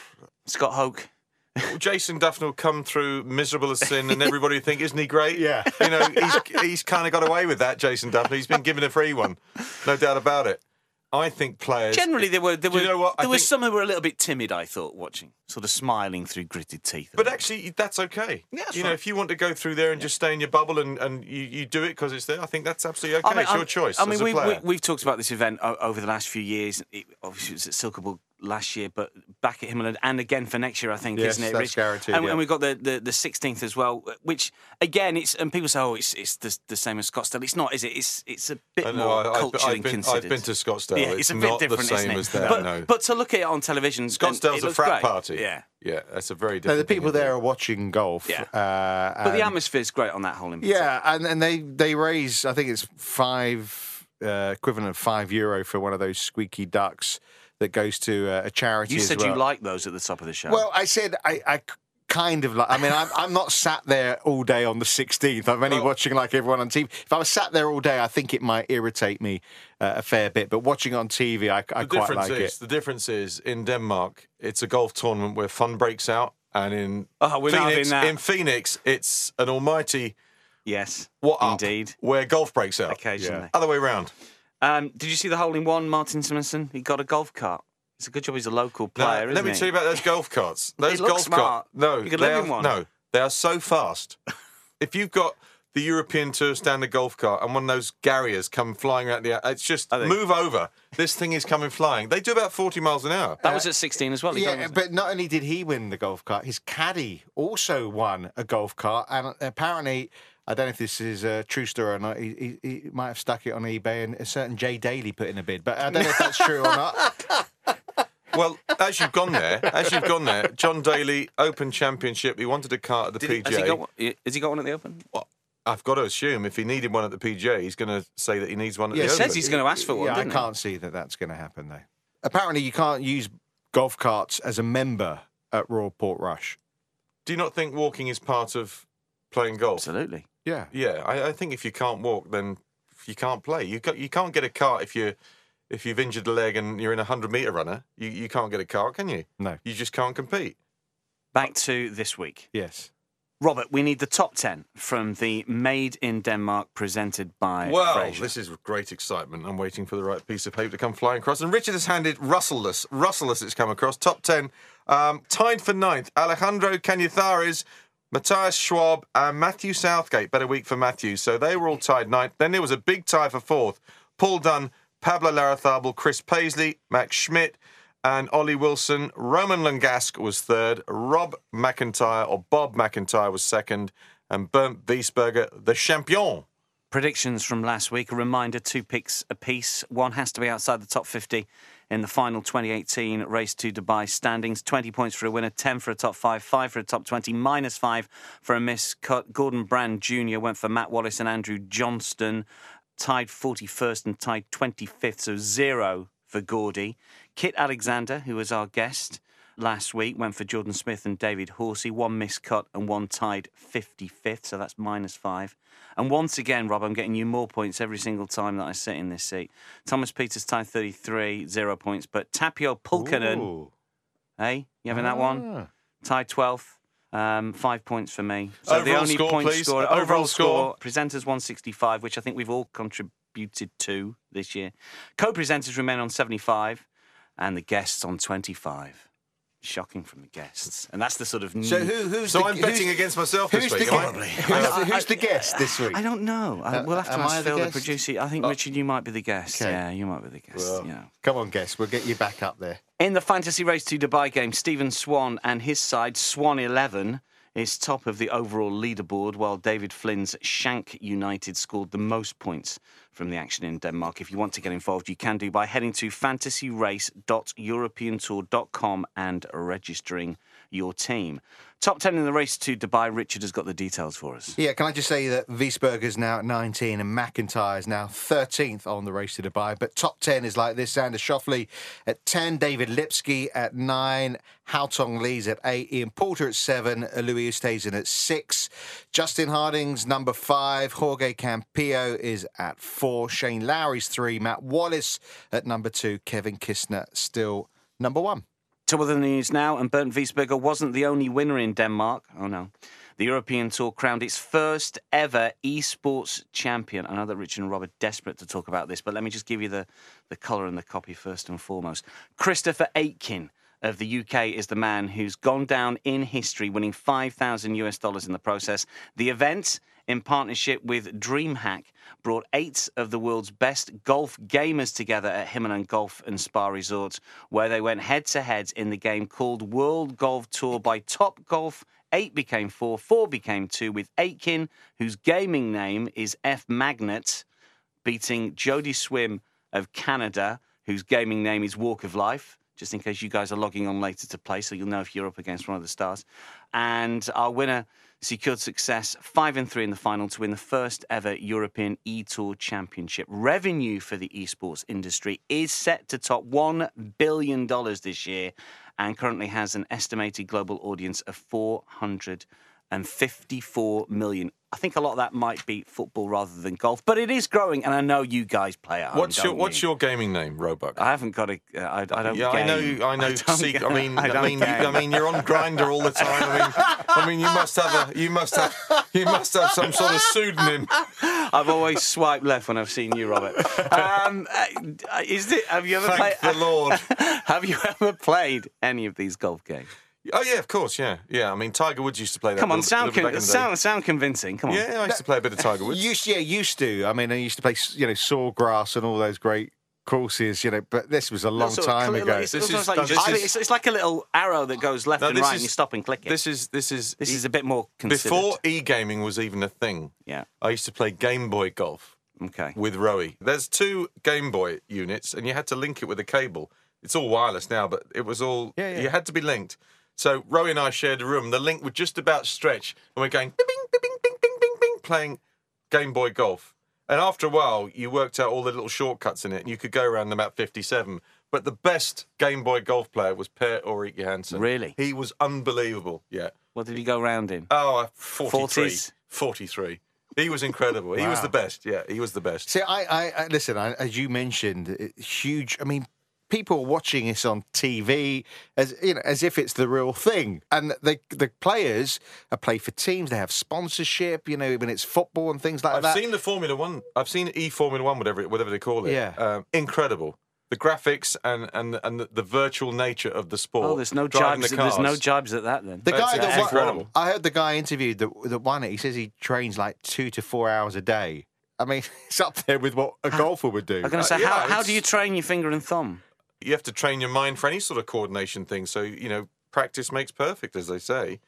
Scott Hoke. Jason Duffner will come through miserable as sin, and everybody will think, isn't he great? Yeah. You know, he's, he's kind of got away with that, Jason Duffner. He's been given a free one, no doubt about it. I think players... Generally, there were there Do were you know what? I there were think- some who were a little bit timid. I thought watching, sort of smiling through gritted teeth. But actually, that's okay. Yeah, that's you know, right. if you want to go through there and just stay in your bubble and, and you, you do it because it's there, I think that's absolutely okay. I mean, it's your I'm- choice I mean, as a we, we, player. we've talked about this event o- over the last few years. It, obviously, it was at Silkeborg last year, but back at Himmelen and again for next year, I think, Yes, isn't it? that's Rich? guaranteed, And, yeah. and we've got the, the, the sixteenth as well, which again, it's and people say, oh, it's it's the, the same as Scottsdale. It's not, is it? It's it's a bit I know, more I- I've- culturally I've been- considered. I've been to Scottsdale. Yeah, It's it's, a not bit the different, same isn't it? as that, But, no. but to look at it on television, and Scottsdale's it a looks frat great. party. Yeah. Yeah, that's a very Now, different the people thing. there are watching golf. Yeah. Uh, But the and- atmosphere's great on that hole in particular. Yeah, and, and they, they raise, I think it's five, uh, equivalent of five euro for one of those squeaky ducks that goes to uh, a charity You as said well. you liked those at the top of the show. Well, I said I, I kind of like. I mean, I'm, I'm not sat there all day on the sixteenth. I'm only Well- watching like everyone on T V. If I was sat there all day, I think it might irritate me uh, a fair bit. But watching it on T V, I, I The quite difference like is, it. the difference is in Denmark, it's a golf tournament where fun breaks out, and in Oh, we're not Phoenix, having that. in Phoenix, it's an almighty yes, what up, indeed. where golf breaks out. Occasionally. Other way round. Um, did you see the hole in one, Martin Simonson? He got a golf cart. It's a good job he's a local Now, player, let isn't me he? tell you about those golf carts. Those looks golf smart. carts. No, You could they live are, in one. No, they are so fast. If you've got the European Tour standard golf cart and one of those Garriers come flying out the air, it's just Are they? move over. This thing is coming flying. They do about forty miles an hour. That was at sixteen as well. He got- Yeah, but not only did he win the golf cart, his caddy also won a golf cart, and apparently, I don't know if this is a true story or not. He, he, he might have stuck it on eBay, and a certain Jay Daly put in a bid, but I don't know if that's true or not. Well, as you've gone there, as you've gone there, John Daly Open Championship. He wanted a cart at the Did he, P G A. has, he got one, has he got one at the Open? What? I've got to assume if he needed one at the P G A, he's going to say that he needs one at Yeah, the he Open. says he's going to ask for one, Yeah, I doesn't he? can't see that that's going to happen, though. Apparently, you can't use golf carts as a member at Royal Portrush. Do you not think walking is part of playing golf? Absolutely. Yeah. Yeah, I, I think if you can't walk, then you can't play. You got, you can't get a cart if you if you've injured the leg and you're in a hundred meter runner. You you can't get a cart, can you? No. You just can't compete. Back to this week. Yes. Robert, we need the top ten from the Made in Denmark presented by Well, Fraser. this is great excitement. I'm waiting for the right piece of paper to come flying across. And Richard has handed Russellus. Russellus it's come across. Top ten. Um, tied for ninth, Alejandro Cañizares, Matthias Schwab and Matthew Southgate. Better week for Matthew. So they were all tied ninth. Then there was a big tie for fourth. Paul Dunn, Pablo Larrazabal, Chris Paisley, Max Schmidt and Ollie Wilson. Roman Langasque was third. Rob McIntyre, or Bob McIntyre, was second. And Bernd Wiesberger, the champion. Predictions from last week. A reminder, two picks apiece. One has to be outside the top fifty in the final twenty eighteen Race to Dubai standings. twenty points for a winner, ten for a top five, five for a top twenty, minus five for a miscut. Gordon Brand Junior went for Matt Wallace and Andrew Johnston. Tied forty-first and tied twenty-fifth, so zero for Gordy. Kit Alexander, who was our guest last week, went for Jordan Smith and David Horsey. One miscut and one tied fifty-fifth, so that's minus five. And once again, Rob, I'm getting you more points every single time that I sit in this seat. Thomas Peters tied thirty-three, zero points. But Tapio Pulkkanen, Ooh. hey, you having that one? Ah. Tied twelfth. Um, five points for me. So Overall the only score, point please. scorer, Overall overall score. score, presenters one sixty-five, which I think we've all contributed to this year. Co-presenters remain on seventy-five, and the guests on twenty-five. Shocking from the guests, and that's the sort of new... So who, who's So the, I'm who's, betting against myself who's this the, week. guest? Probably. Who's, the, who's the guest this week? I don't know. I, Uh, we'll have to am I ask the Phil, the guest? producer. I think, Oh. Richard, you might be the guest. Okay. Yeah, you might be the guest. Well, you know. Come on, guest. We'll get you back up there. In the Fantasy Race to Dubai game, Stephen Swan and his side, Swan eleven, is top of the overall leaderboard, while David Flynn's Shank United scored the most points from the action in Denmark. If you want to get involved, you can do by heading to fantasy race dot european tour dot com and registering your team. Top ten in the Race to Dubai. Richard has got the details for us. Yeah, can I just say that Wiesberger's now at nineteen and McIntyre's now thirteenth on the Race to Dubai. But top ten is like this: Sander Schauffele at ten, David Lipsky at nine, Haotong Lee's at eight, Ian Poulter at seven, Louis Oosthuizen at six, Justin Harding's number five, Jorge Campillo is at four, Shane Lowry's three, Matt Wallace at number two, Kevin Kistner still number one. To other news now, and Bernd Wiesberger wasn't the only winner in Denmark. Oh, no. The European Tour crowned its first ever esports champion. I know that Richard and Rob are desperate to talk about this, but let me just give you the, the colour and the copy first and foremost. Christopher Aitken of the U K is the man who's gone down in history, winning five thousand US dollars in the process. The event, in partnership with DreamHack, brought eight of the world's best golf gamers together at Himmelmann Golf and Spa Resorts, where they went head-to-head in the game called World Golf Tour by Top Golf. Eight became four, four became two, with Aitken, whose gaming name is F Magnet, beating Jody Swim of Canada, whose gaming name is Walk of Life, just in case you guys are logging on later to play, so you'll know if you're up against one of the stars. And our winner secured success, five and three in the final, to win the first ever European E-Tour Championship. Revenue for the esports industry is set to top one billion dollars this year, and currently has an estimated global audience of four hundred fifty-four million. I think a lot of that might be football rather than golf, but it is growing, and I know you guys play it. What's your What's your gaming name, Roebuck? I haven't got a. Uh, I, I don't. Yeah, game. I know. I know. I, don't See, ga- I mean, I, I, don't mean, you, game. I mean, you're on Grindr all the time. I mean, I mean, you must have a. You must have. You must have some sort of pseudonym. I've always swiped left when I've seen you, Robert. Um, uh, is it? Have you ever Thank played? the Lord. Have you ever played any of these golf games? Oh yeah, of course, yeah, yeah. I mean, Tiger Woods used to play that. Come on, little, sound little con- back in the day. sound sound convincing. Come on. Yeah, I used to play a bit of Tiger Woods. Used, yeah, used to. I mean, I used to play, you know, Sawgrass and all those great courses, you know, but this was a long Sort of time cl- ago. It's, This almost is- like no, you this just- is- it's, it's like a little arrow that goes left No, and this right, is- and you stop and click it. This is this is This is a bit more considered. before e-gaming was even a thing. Yeah. I used to play Game Boy golf. Okay. With Rowie. There's two Game Boy units, and you had to link it with a cable. It's all wireless now, but it was all. Yeah, yeah. You had to be linked. So Rowie and I shared a room. The link would just about stretch, and we're going bing, bing, bing, bing, bing, bing, bing, playing Game Boy Golf. And after a while, you worked out all the little shortcuts in it, and you could go around them at fifty-seven. But the best Game Boy Golf player was Per-Erik Johansson. Really? He was unbelievable, yeah. What did he go round in? Oh, forty-three. forties? forty-three. He was incredible. He Wow. was the best, yeah, he was the best. See, I, I, I listen, I, as you mentioned, it- huge, I mean, people watching this on T V as you know, as if it's the real thing. And the the players are play for teams, they have sponsorship, you know, when it's football and things like I've that. seen the Formula One, I've seen E Formula One, whatever, it- whatever they call it. Yeah. Um, incredible. The graphics and, and, and the, the virtual nature of the sport. Oh, there's no driving jibes. the There's cars. no jibes at that then. The guy That's that incredible. won, I heard the guy interviewed that, that won it. He says he trains like two to four hours a day. I mean, it's up there with what a golfer would do. I'm going to say, Uh, yeah, how, how it's- do you train your finger and thumb? You have to train your mind for any sort of coordination thing. So, you know, practice makes perfect, as they say.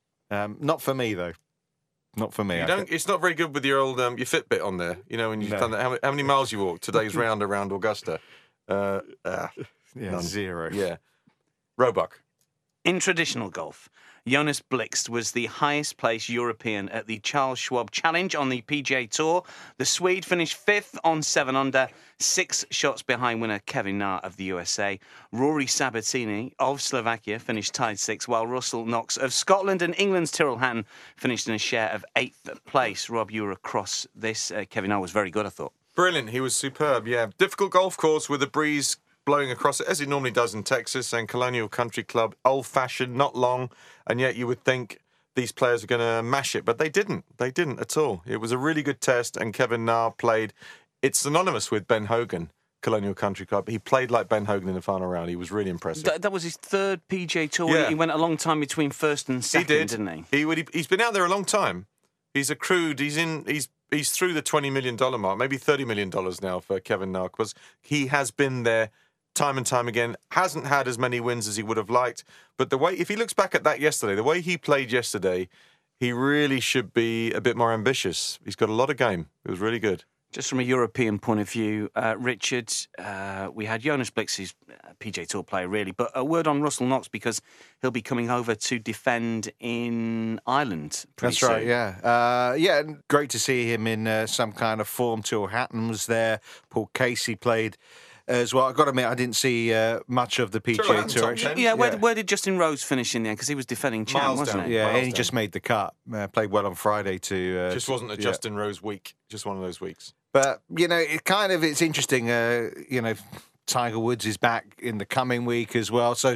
Um, not for me though. Not for me. You I don't. think. It's not very good with your old um, your Fitbit on there. You know, when you've No. done that. How many, how many miles you walked today's round around Augusta? Uh, ah, Yeah, none. zero. Yeah. Roebuck. In traditional golf, Jonas Blixt was the highest placed European at the Charles Schwab Challenge on the P G A Tour. The Swede finished fifth on seven under, six shots behind winner Kevin Na of the U S A. Rory Sabatini of Slovakia finished tied sixth, while Russell Knox of Scotland and England's Tyrrell Hatton finished in a share of eighth place. Rob, you were across this. Uh, Kevin Na was very good, I thought. Brilliant. He was superb. Yeah. Difficult golf course with the breeze blowing across it, as it normally does in Texas, and Colonial Country Club, old-fashioned, not long, and yet you would think these players are going to mash it, but they didn't. They didn't at all. It was a really good test, and Kevin Na played. It's synonymous with Ben Hogan, Colonial Country Club. He played like Ben Hogan in the final round. He was really impressive. Th- that was his third P G A Tour. Yeah. He went a long time between first and second, he did. didn't he? He would. He's been out there a long time. He's accrued. He's in. He's he's through the twenty million dollar mark, maybe thirty million dollars now for Kevin Na, because he has been there time and time again. Hasn't had as many wins as he would have liked, but the way, if he looks back at that yesterday, the way he played yesterday, he really should be a bit more ambitious. He's got a lot of game. It was really good. Just from a European point of view, uh, Richard, uh, we had Jonas Blixt, who's a P G A Tour player, really, but a word on Russell Knox because he'll be coming over to defend in Ireland pretty That's right, soon. yeah. Uh, yeah, and great to see him in uh, some kind of form. Tyrrell Hatton was there. Paul Casey played as well. I've got to admit, I didn't see uh, much of the P G Tyrrell A Hatton, Tour. top actually. ten. Yeah, where, Yeah. where did Justin Rose finish in there? Because he was defending champ, Miles wasn't down. he? Yeah, Miles and he down. just made the cut. Uh, played well on Friday to. Uh, Just wasn't a yeah. Justin Rose week. Just one of those weeks. But you know, it kind of it's interesting. Uh, you know, Tiger Woods is back in the coming week as well. So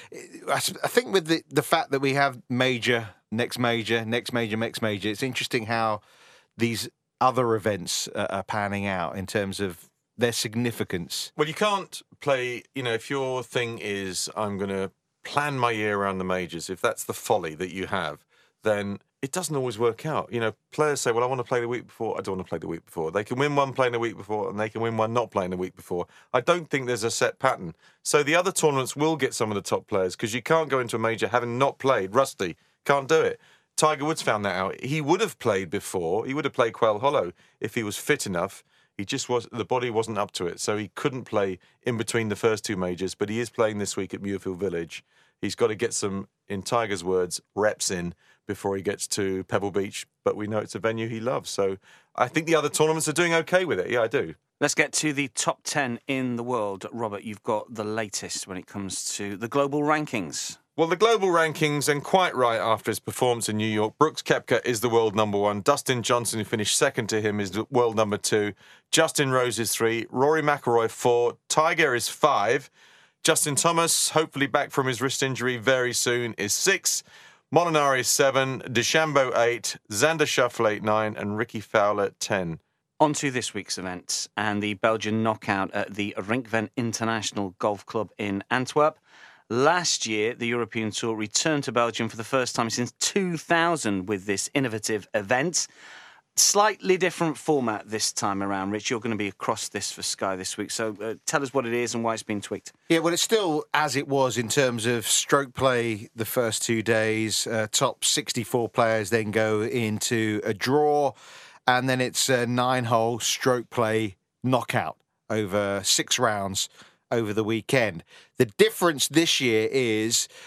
I s- I think with the the fact that we have major, next major, next major, next major, it's interesting how these other events uh, are panning out in terms of their significance. Well, you can't play, you know, if your thing is, I'm going to plan my year around the majors, if that's the folly that you have, then it doesn't always work out. You know, players say, well, I want to play the week before. I don't want to play the week before. They can win one playing the week before, and they can win one not playing the week before. I don't think there's a set pattern. So the other tournaments will get some of the top players because you can't go into a major having not played. Rusty, can't do it. Tiger Woods found that out. He would have played before. He would have played Quail Hollow if he was fit enough. He just was, the body wasn't up to it. So he couldn't play in between the first two majors, but he is playing this week at Muirfield Village. He's got to get some, in Tiger's words, reps in before he gets to Pebble Beach. But we know it's a venue he loves. So I think the other tournaments are doing okay with it. Yeah, I do. Let's get to the top ten in the world. Robert, you've got the latest when it comes to the global rankings. Well, the global rankings, and quite right after his performance in New York, Brooks Koepka is the world number one. Dustin Johnson, who finished second to him, is the world number two. Justin Rose is three. Rory McIlroy, four. Tiger is five. Justin Thomas, hopefully back from his wrist injury very soon, is six. Molinari is seven. DeChambeau, eight. Xander Schauffele, eight, nine. And Ricky Fowler, ten. On to this week's events and the Belgian knockout at the Rinkven International Golf Club in Antwerp. Last year, the European Tour returned to Belgium for the first time since two thousand with this innovative event. Slightly different format this time around. Rich, you're going to be across this for Sky this week. So uh, tell us what it is and why it's been tweaked. Yeah, well, it's still as it was in terms of stroke play the first two days. Uh, top sixty-four players then go into a draw, and then it's a nine-hole stroke play knockout over six rounds over the weekend. The difference this year is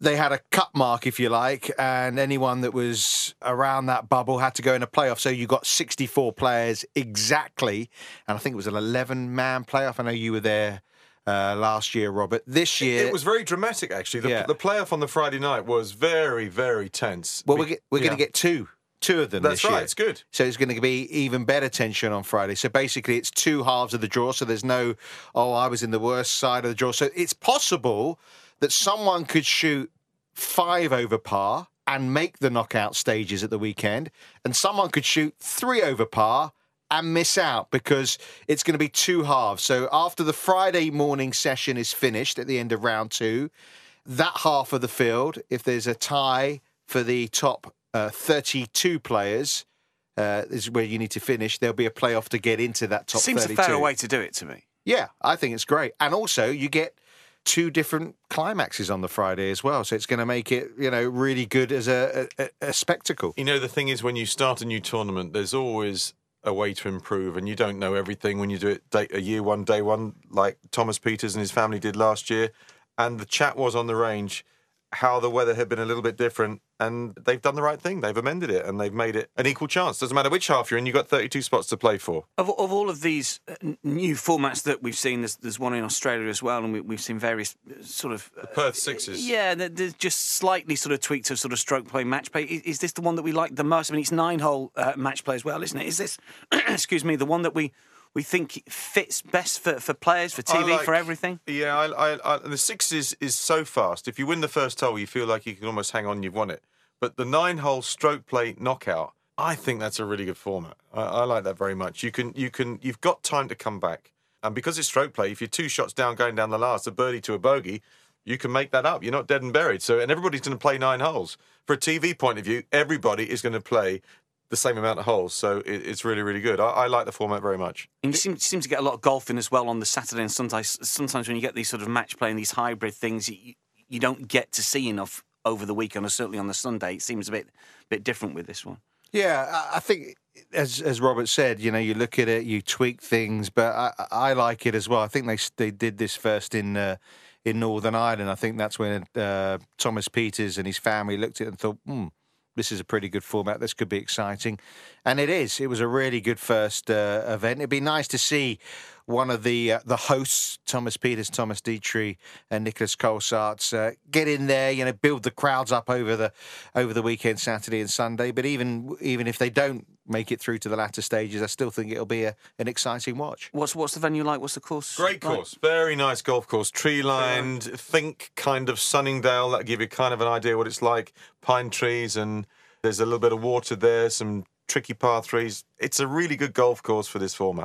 they had a cut mark, if you like, and anyone that was around that bubble had to go in a playoff. So you got sixty-four players exactly, and I think it was an eleven-man playoff. I know you were there uh, last year, Robert. This year... It was very dramatic, actually. The, yeah. the playoff on the Friday night was very, very tense. Well, we're, get, we're yeah. going to get two. Two of them That's this year. That's right, it's good. So it's going to be even better tension on Friday. So basically it's two halves of the draw, so there's no, oh, I was in the worst side of the draw. So it's possible that someone could shoot five over par and make the knockout stages at the weekend, and someone could shoot three over par and miss out because it's going to be two halves. So after the Friday morning session is finished at the end of round two, that half of the field, if there's a tie for the top Uh, thirty-two players uh, is where you need to finish. There'll be a playoff to get into that top Seems thirty-two. a fairer way to do it to me. Yeah, I think it's great. And also, you get two different climaxes on the Friday as well. So it's going to make it, you know, really good as a, a, a spectacle. You know, the thing is, when you start a new tournament, there's always a way to improve, and you don't know everything when you do it day, a year one, day one, like Thomas Pieters and his family did last year. And the chat was on the range how the weather had been a little bit different, and they've done the right thing. They've amended it, and they've made it an equal chance. Doesn't matter which half you're in, you've got thirty-two spots to play for. Of, of all of these uh, new formats that we've seen, there's, there's one in Australia as well, and we, we've seen various uh, sort of... Uh, the Perth Sixes. Yeah, there's just slightly sort of tweaked to sort of stroke play, match play. Is, is this the one that we like the most? I mean, it's nine-hole uh, match play as well, isn't it? Is this, excuse me, the one that we... we think fits best for, for players, for T V, like, for everything? Yeah, I, I, I, the six is, is so fast. If you win the first hole, you feel like you can almost hang on, you've won it. But the nine-hole stroke play knockout, I think that's a really good format. I, I like that very much. You can, you can, you've got time to come back. And because it's stroke play, if you're two shots down going down the last, a birdie to a bogey, you can make that up. You're not dead and buried. So, and everybody's going to play nine holes. For a T V point of view, everybody is going to play the same amount of holes, so it, it's really, really good. I, I like the format very much. And you seem, seem to get a lot of golf in as well on the Saturday, and sometimes, sometimes when you get these sort of match play and these hybrid things, you, you don't get to see enough over the weekend, or certainly on the Sunday. It seems a bit, bit different with this one. Yeah, I think, as as Robert said, you know, you look at it, you tweak things, but I, I like it as well. I think they they did this first in uh, in Northern Ireland. I think that's when uh, Thomas Pieters and his family looked at it and thought, hmm, this is a pretty good format. This could be exciting. And it is. It was a really good first uh, event. It'd be nice to see one of the uh, the hosts, Thomas Pieters, Thomas Detry, and Nicholas Colsaerts, uh, get in there, you know, build the crowds up over the over the weekend, Saturday and Sunday. But even even if they don't make it through to the latter stages, I still think it'll be a, an exciting watch. What's what's the venue like? What's the course? Great course. Like? Very nice golf course. Tree-lined. Yeah. Think kind of Sunningdale. That'll give you kind of an idea what it's like. Pine trees, and there's a little bit of water there, some tricky par threes. It's a really good golf course for this format.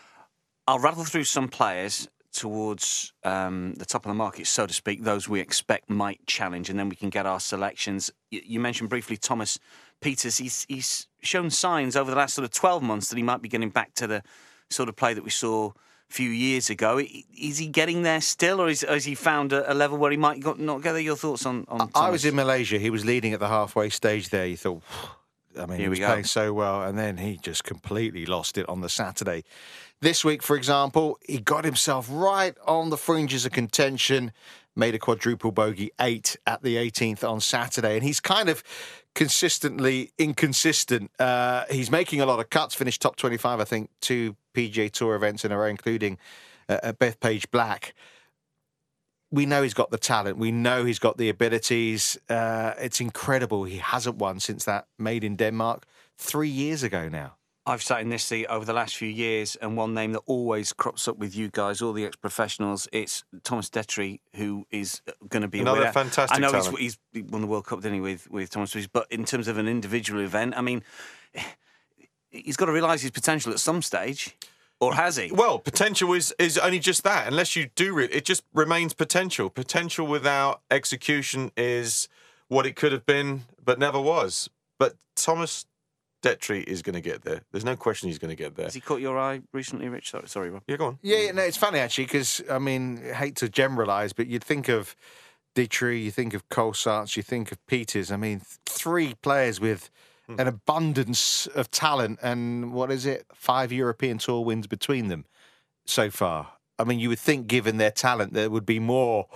I'll rattle through some players towards um, the top of the market, so to speak, those we expect might challenge, and then we can get our selections. You, you mentioned briefly Thomas Pieters. He's, he's shown signs over the last sort of twelve months that he might be getting back to the sort of play that we saw a few years ago. Is he getting there still, or is, has he found a, a level where he might got, not get there? Your thoughts on, on Thomas? I was in Malaysia. He was leading at the halfway stage there. You thought, I mean, Here he was we go. playing so well, and then he just completely lost it on the Saturday. This week, for example, he got himself right on the fringes of contention, made a quadruple bogey eight at the eighteenth on Saturday, and he's kind of consistently inconsistent. Uh, he's making a lot of cuts, finished top twenty-five, I think, two P G A Tour events in a row, including uh, at Bethpage Black. We know he's got the talent. We know he's got the abilities. Uh, it's incredible. He hasn't won since that Made in Denmark three years ago now. I've sat in this seat over the last few years, and one name that always crops up with you guys, all the ex-professionals, it's Thomas Detry, who is going to be another a winner. fantastic I know talent. he's, he's won the World Cup, didn't he, with, with Thomas Pieters, but in terms of an individual event, I mean, he's got to realise his potential at some stage. Or has he? Well, potential is, is only just that. Unless you do it, it just remains potential. Potential without execution is what it could have been, but never was. But Thomas Detry is going to get there. There's no question he's going to get there. Has he caught your eye recently, Rich? Sorry, sorry Rob. Yeah, go on. Yeah, yeah, no, it's funny actually because I mean, I hate to generalise, but you'd think of Detry, you think of Colsaerts, you think of Pieters. I mean, th- three players with hmm. an abundance of talent, and what is it? Five European Tour wins between them so far. I mean, you would think, given their talent, there would be more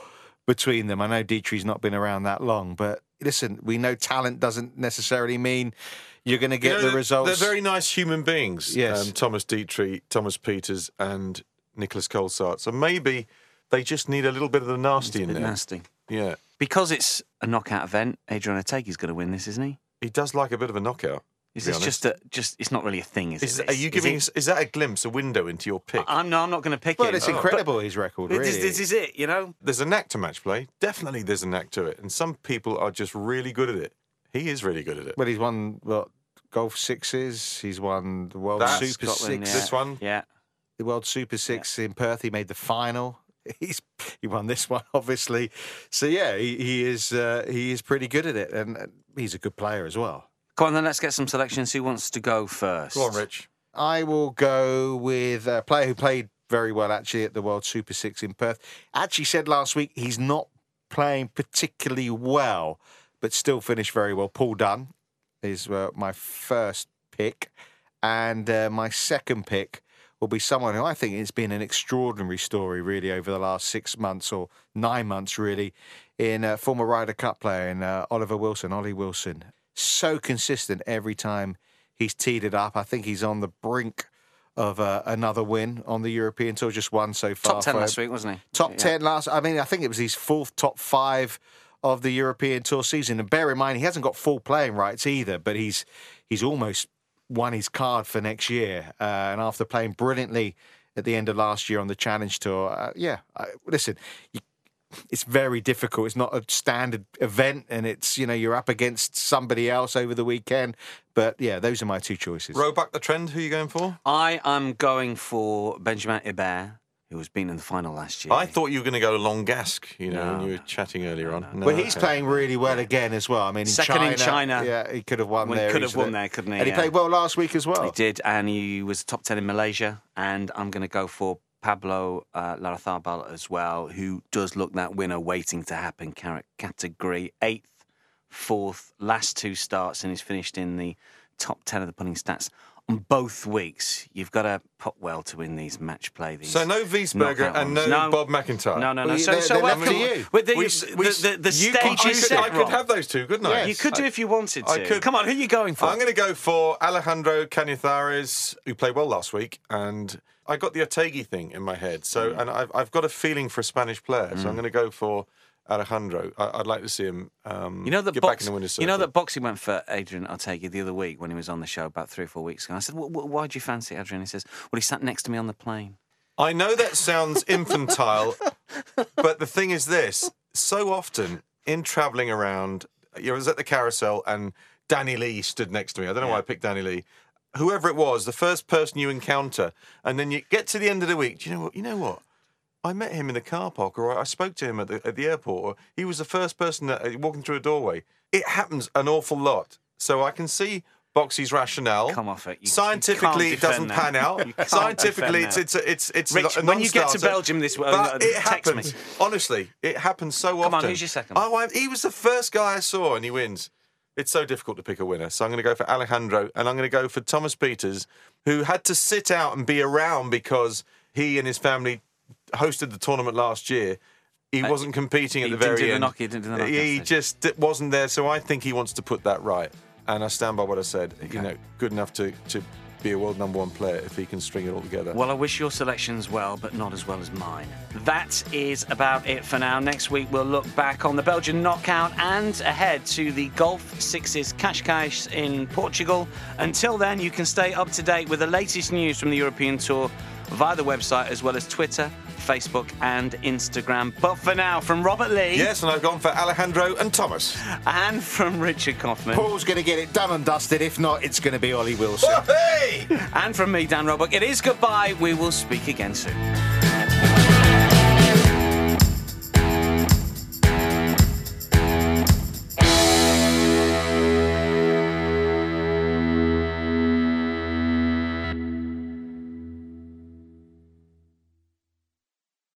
between them. I know Dietrich's not been around that long, but listen, we know talent doesn't necessarily mean you're going to get You know, the they're- results. They're very nice human beings. Yes. Um, Thomas Dietrich, Thomas Peters, and Nicholas Colsaert. So maybe they just need a little bit of the nasty in Bit there. nasty. Yeah. Because it's a knockout event, Adrian Otaegui going to win this, isn't he? He does like a bit of a knockout. Is to be this honest. just a just? It's not really a thing, is, Is, it? are this? you Is giving? it- Is, is that a glimpse, a window into your pick? I'm no, I'm not going to pick well, it. it's Oh. incredible, his record, But really. this, this is it, you know. There's a knack to match play. Definitely, there's a knack to it, and some people are just really good at it. He is really good at it. Well, he's won, what, golf sixes. He's won the World That's Super Scotland, Six. yeah. This one, Yeah. The World Super Six in Perth. He made the final. He's he won this one, obviously. So yeah, he, he is uh, he is pretty good at it, and uh, he's a good player as well. Come on, then let's get some selections. Who wants to go first? go on, Rich. I will go with a player who played very well actually at the World Super Six in Perth. Actually said last week he's not playing particularly well, but still finished very well. Paul Dunn is uh, my first pick, and uh, my second pick will be someone who I think has been an extraordinary story really over the last six months or nine months really, in a former Ryder Cup player in uh, Oliver Wilson, Ollie Wilson. So consistent every time he's teed it up. I think he's on the brink of uh, another win on the European Tour. Just one so far. Top ten for last him. week, wasn't he? Top Yeah. ten last. I mean, I think it was his fourth top five of the European Tour season. And bear in mind, he hasn't got full playing rights either, but he's he's almost won his card for next year. Uh, and after playing brilliantly at the end of last year on the Challenge Tour, uh, yeah, I, listen, you, it's very difficult. It's not a standard event, and it's, you know, you're up against somebody else over the weekend. But yeah, those are my two choices. Roebuck the trend. Who are you going for? I am going for Benjamin Hébert, who was beaten in the final last year. I thought you were going to go Longasque. You know, No, when you were no, chatting earlier on. No, Well, he's okay. playing really well again as well. I mean, in Second China, in China. yeah, he could have won Well, he there. could have easily. won there, couldn't he? And he Yeah. played well last week as well. He did, and he was top ten in Malaysia. And I'm going to go for Pablo uh, Larrazabal as well, who does look that winner waiting to happen car- category. Eighth, fourth, last two starts, and he's finished in the top ten of the putting stats on both weeks. You've got to put well to win these match play. These So no Wiesberger knockout and no, ones. No. Bob McIntyre. No, no, no. Well, so, they're- so they're well, left to you. With the, We- the, we- the, the you stage could- I is could, I set, could Rob. have those two, couldn't I? You could do if you wanted to. I could. Come on, who are you going for? I'm going to go for Alejandro Cañizares, who played well last week, and I got the Otaegui thing in my head. So, Mm. and I've, I've got a feeling for a Spanish player, so I'm going to go for Alejandro. I, I'd like to see him um, You know that get back box, in the winner's you know circle. that Boxy went for Adrian Otaegui the other week when he was on the show about three or four weeks ago. I said, "Wh- wh- "Why do you fancy Adrian?" He says, "Well, he sat next to me on the plane." I know that sounds infantile, but the thing is this: so often in travelling around, you know, I was at the carousel and Danny Lee stood next to me. I don't know why I picked Danny Lee. Whoever it was, the first person you encounter, and then you get to the end of the week. Do you know what? You know what? I met him in the car park, or I spoke to him at the at the airport. Or he was the first person that, uh, walking through a doorway. It happens an awful lot, so I can see Boxy's rationale. Come off it. You- Scientifically, you it can't doesn't defend pan that. out. You can't Scientifically, it's defend it's it's it's Rich, a when you get to non-starter. Belgium this way, but it text me. happens. Honestly, it happens so Come often. on, who's your second? Oh, I, he was the first guy I saw, and he wins. It's so difficult to pick a winner. So I'm going to go for Alejandro, and I'm going to go for Thomas Peters, who had to sit out and be around because he and his family hosted the tournament last year. He Uh, wasn't competing at he the didn't very do the end. knock- he didn't do the knockout he stage. just d- wasn't there. So I think he wants to put that right, and I stand by what I said. You know, good enough to to be a world number one player if he can string it all together. Well, I wish your selections well, but not as well as mine. That is about it for now. Next week, we'll look back on the Belgian knockout and ahead to the Golf Sixes Cascais in Portugal. Until then, you can stay up to date with the latest news from the European Tour via the website, as well as Twitter, Facebook and Instagram. But for now, from Robert Lee. Yes, and I've gone for Alejandro and Thomas. And from Richard Kaufman. Paul's going to get it done and dusted. If not, it's going to be Ollie Wilson. Hey! And from me, Dan Roebuck. It is goodbye. We will speak again soon.